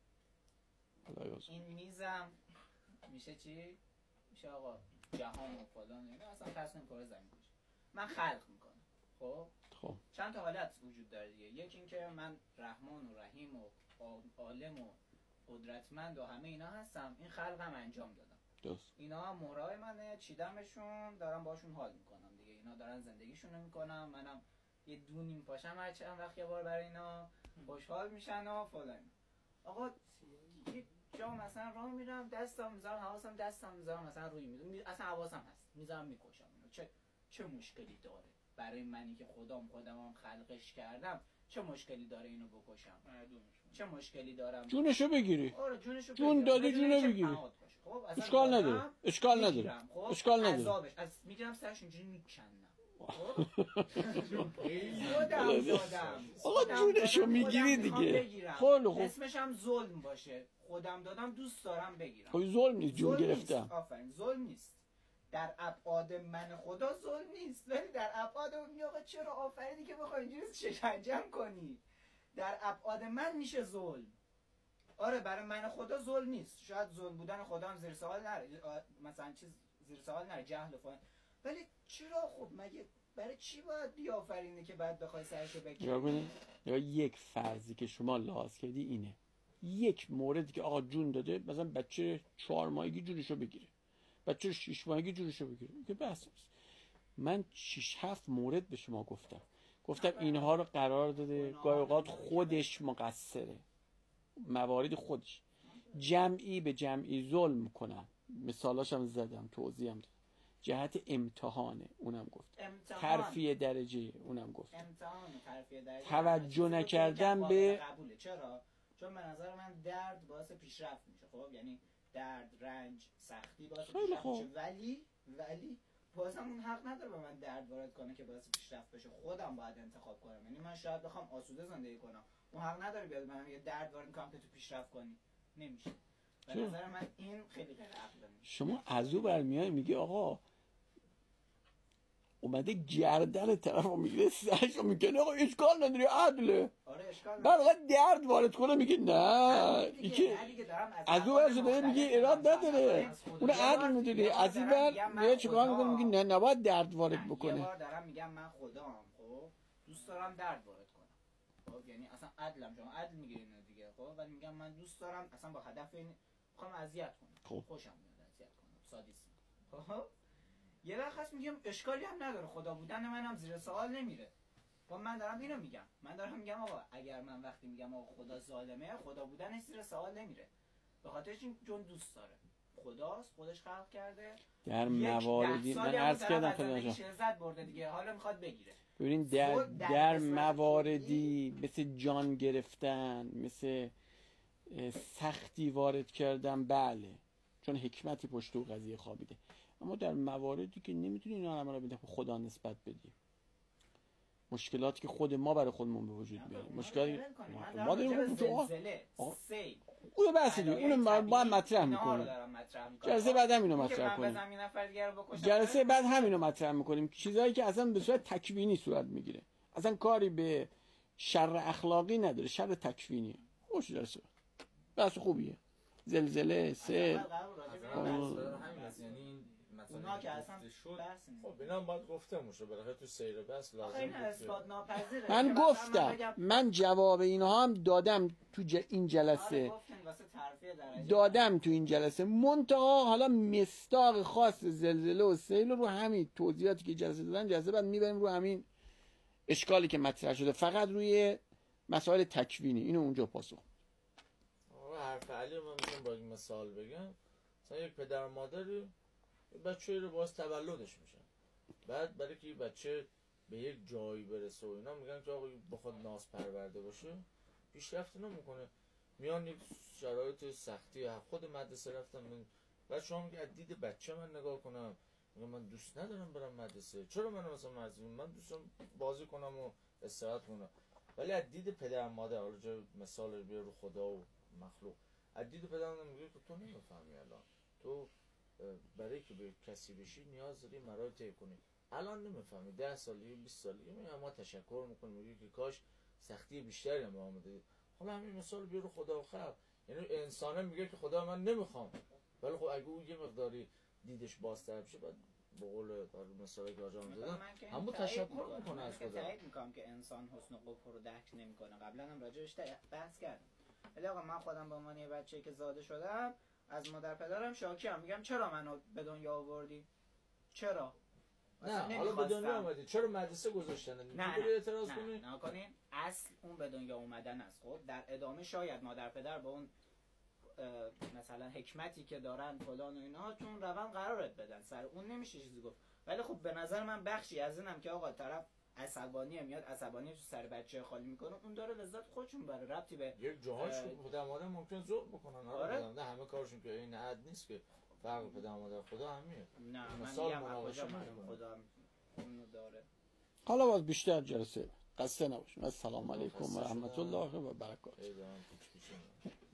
حالا این میزم میشه چی؟ میشه آقا جهان و فلان اینا اصلا تصمیم کار زمین میشه. من خلق میکنم. خب چند تا حالت وجود داره دیگه. یکی این که من رحمان و رحیم و عالم و قدرتمند و همه اینا هستم، این خلقم انجام دادم. درست. اینا مهرای منه، چیدمشون، دارم باشون حال میکنم دیگه. اینا دارن زندگیشون رو میکنم، منم یه دونیم پاشم هر چند وقت یه بار برای اینا خوشحال میشن و فلان. آقا یه جا مثلا راه میرم، دستم میذارم، حواسم دستم میذارم مثلا روی میذارم، اصلا حواسم هست، میذارم میکشم اینو. چه مشکلی داره برای منی که خودمم خلقش کردم؟ چه مشکلی داره اینو بکشم؟ چه مشکلی دارم جونشو بگیری. آره جونشو جون دادی جونو بگیری. خب اشکال نداره. اشکال نداره. اشکال نداره. عذابش از میگیرم سرش اینجوری میکنم. خودم دادم. آقا جونشو میگیری دیگه. خیلی خوب. اسمش هم ظلم باشه. خودم دادم، دوست دارم بگیرم. خب ظلم نیست، جون گرفتم. آفرین، ظلم نیست. در ابعاد من خدا ظلم نیست، ولی در ابعاد اون آقا چرا آفریدی که بخوای اینجوری شکنجم کنی؟ در ابعاد من میشه ظلم. آره برای من خدا ظلم نیست. شاید ظلم بودن خدا هم زیر سوال نره، مثلا چیز زیر سوال نره، جهل و فلان. ولی چرا خب مگه برای چی باید بیافرینه که بعد بخوای سرشو بکنی؟ یا یک فرضی که شما لحاظ کردی اینه، یک موردی که آقا جون داده، مثلا بچه 4 ماهگی جونشو بگیره، بچه 6 ماهگی جونشو بگیره، که بس نیست. من 6-7 مورد به شما گفتم اینها رو قرار داده، گاهی اوقات خودش مقصره، موارد خودش، جمعی به جمعی ظلم میکنن، مثالاش هم زدم، توضیح هم دادم، جهت امتحانه، اونم گفت، ترفیع درجه، اونم گفت، ترفیع درجه، توجه نکردن به قبوله. چرا؟ چون به نظر من درد باعث پیشرفت میشه. خب یعنی درد، رنج، سختی باعث پیشرفت میشه، ولی بازم اون حق نداره به من درد وارد کنه که باعث پیشرفت بشه. خودم باید انتخاب کنم. یعنی من شاید بخوام آسوده زندگی کنم، اون حق نداره بیاد من یه درد وارد کنم که تو پیشرفت کنی. نمیشه. به نظر من این خیلی غیر عقلانی. شما از او برمیای میگه آقا اومده گردن طرفو میگیره، سرشو میکنه، آقا اشکال نداره، عدله. آره اشکال بعد آقا درد وارد کنه میگه نه، این که از او برسه داره میگه ایراد نداره، اون عدل میدونی. از این بر میگه چیکار میکنه، میگه نه نباید درد وارد بکنه. یه بار دارم میگم من خدام، خب دوست دارم درد وارد کنم. خب یعنی اصلا عدلم، شما عدل میگیرین دیگه. خب ولی میگم من دوست دارم اصلا با هدف این میخوام اذیت کنم. خوشم میاد اذیت کنم، سادیسم. خب یه وقت هست میگم اشکالی هم نداره، خدا بودن منم زیر سوال نمیره. خب من دارم اینو میگم، میگم آقا اگر من وقتی میگم آقا خدا ظالمه، خدا بودنش زیر سوال نمیره، به خاطرش این چون دوست داره، خداست، خودش خلق کرده، در مواردی من عرض کردم خداش لذت برده دیگه، حالا میخواد بگیره. ببینین در مواردی مثل جان گرفتن، مثل سختی وارد کردن، بله چون حکمتی پشت و قضیه خوابیده، اما در مواردی که نمیتونی اینا رو به خدا نسبت بدی، مشکلاتی که خود ما برای خودمون به وجود بیاریم، مشکلاتی ما داریم زلزله، سیل، اون بحث دیگه، اونو باید مطرح می‌کنیم. جلسه بعد همینو مطرح کنیم. جلسه بعد همینو مطرح می‌کنیم، چیزایی که اصلا به صورت تکوینی صورت میگیره، اصلا کاری به شر اخلاقی نداره، شر تکوینی. خوش جلسه بحث خوبیه. زلزله، سیل، یعنی این اونا که اصلا گفته شد. بحث نیست. خب اینا هم باید گفته موشه بالاخره تو سیر بس آخه لازم این بود اثبات ناپذیره. من که مثلا گفتم بگم من جواب اینها هم دادم تو این آره جلسه، گفتین واسه ترفیع درجه دادم تو این جلسه. منتها حالا مصداق خاص زلزله و سیل رو همین توضیحاتی که جلسه دادن، جلسه بعد میبریم رو همین اشکالی که مطرح شده، فقط روی مسائل تکوینی اینو اونجا پاسخ. حرف علی رو من میتونم با این مثال بگم. مثلا یک پدر و مادری بچه رو باز تولدش میشن، بعد برای که بچه به یک جایی برسه و اینا میگن که آقا بخواد ناز پرورده باشه پیشرفت نمیکنه، میان یک شرایط سختی خود مدرسه رفتن بعد شما میگه از دید بچه من نگاه کنم، میگه من دوست ندارم برم مدرسه، چرا من مثلا من دوستم بازی کنم و استراحت کنم. ولی از دید پدر و مادر، حالا جای مثال بیار رو خدا و مخلوق، از دید پدر و مادر میگه که تو نمیفهمی الان، تو برای که به کسی بشی نیاز داری مراحل طی کنی، الان نمیفهمی، 10 سالی 20 سالی میگه ما تشکر میکنیم، میگه که کاش سختی بیشتری هم به ما میدادید. حالا همین مثال بیار رو خدا و خلق، یعنی انسانه میگه که خدا من نمیخوام، ولی خب اگه اون یه مقداری دیدش بازتر بشه بعد به قول مثالی که آجام دادن همون تشکر میکنه از خدا. تایید میکنم که انسان حسن و قبح رو درک نمیکنه، قبلا هم راجعش بحث کردم. ولی آقا من خودم به عنوان یه بچه‌ای که زاده شدم از مادر پدرم شاکیم، میگم چرا منو به دنیا آوردی؟ چرا؟ نه حالا به دنیا اومدی چرا مدرسه گذاشتن؟ نه اعتراض کنی؟ نه کنین. اصل اون به دنیا اومدن است. خب در ادامه شاید مادر پدر با اون مثلا حکمتی که دارن فلان و اینا چون روند قرارت بدن، سر اون نمیشه چیزی گفت. ولی خب به نظر من بخشی از اینم که آقا طرف عصبانیه، میاد عصبانی تو سر بچه خالی میکنه، اون داره لذت خودشون بره، ربطی به یک جاهاش پدر مادر ممکن ظلم بکنن. آره نه همه کارشون که این حد نیست که فرق پدر مادر خدا همینه. نه من مثال میگم مناقشه کجا میکنه. خدا اونو داره. حالا باز بیشتر جلسه قصه نباشیم. السلام علیکم و خسته رحمت شدم. الله و برکاته. ای دارم پیچ پیچ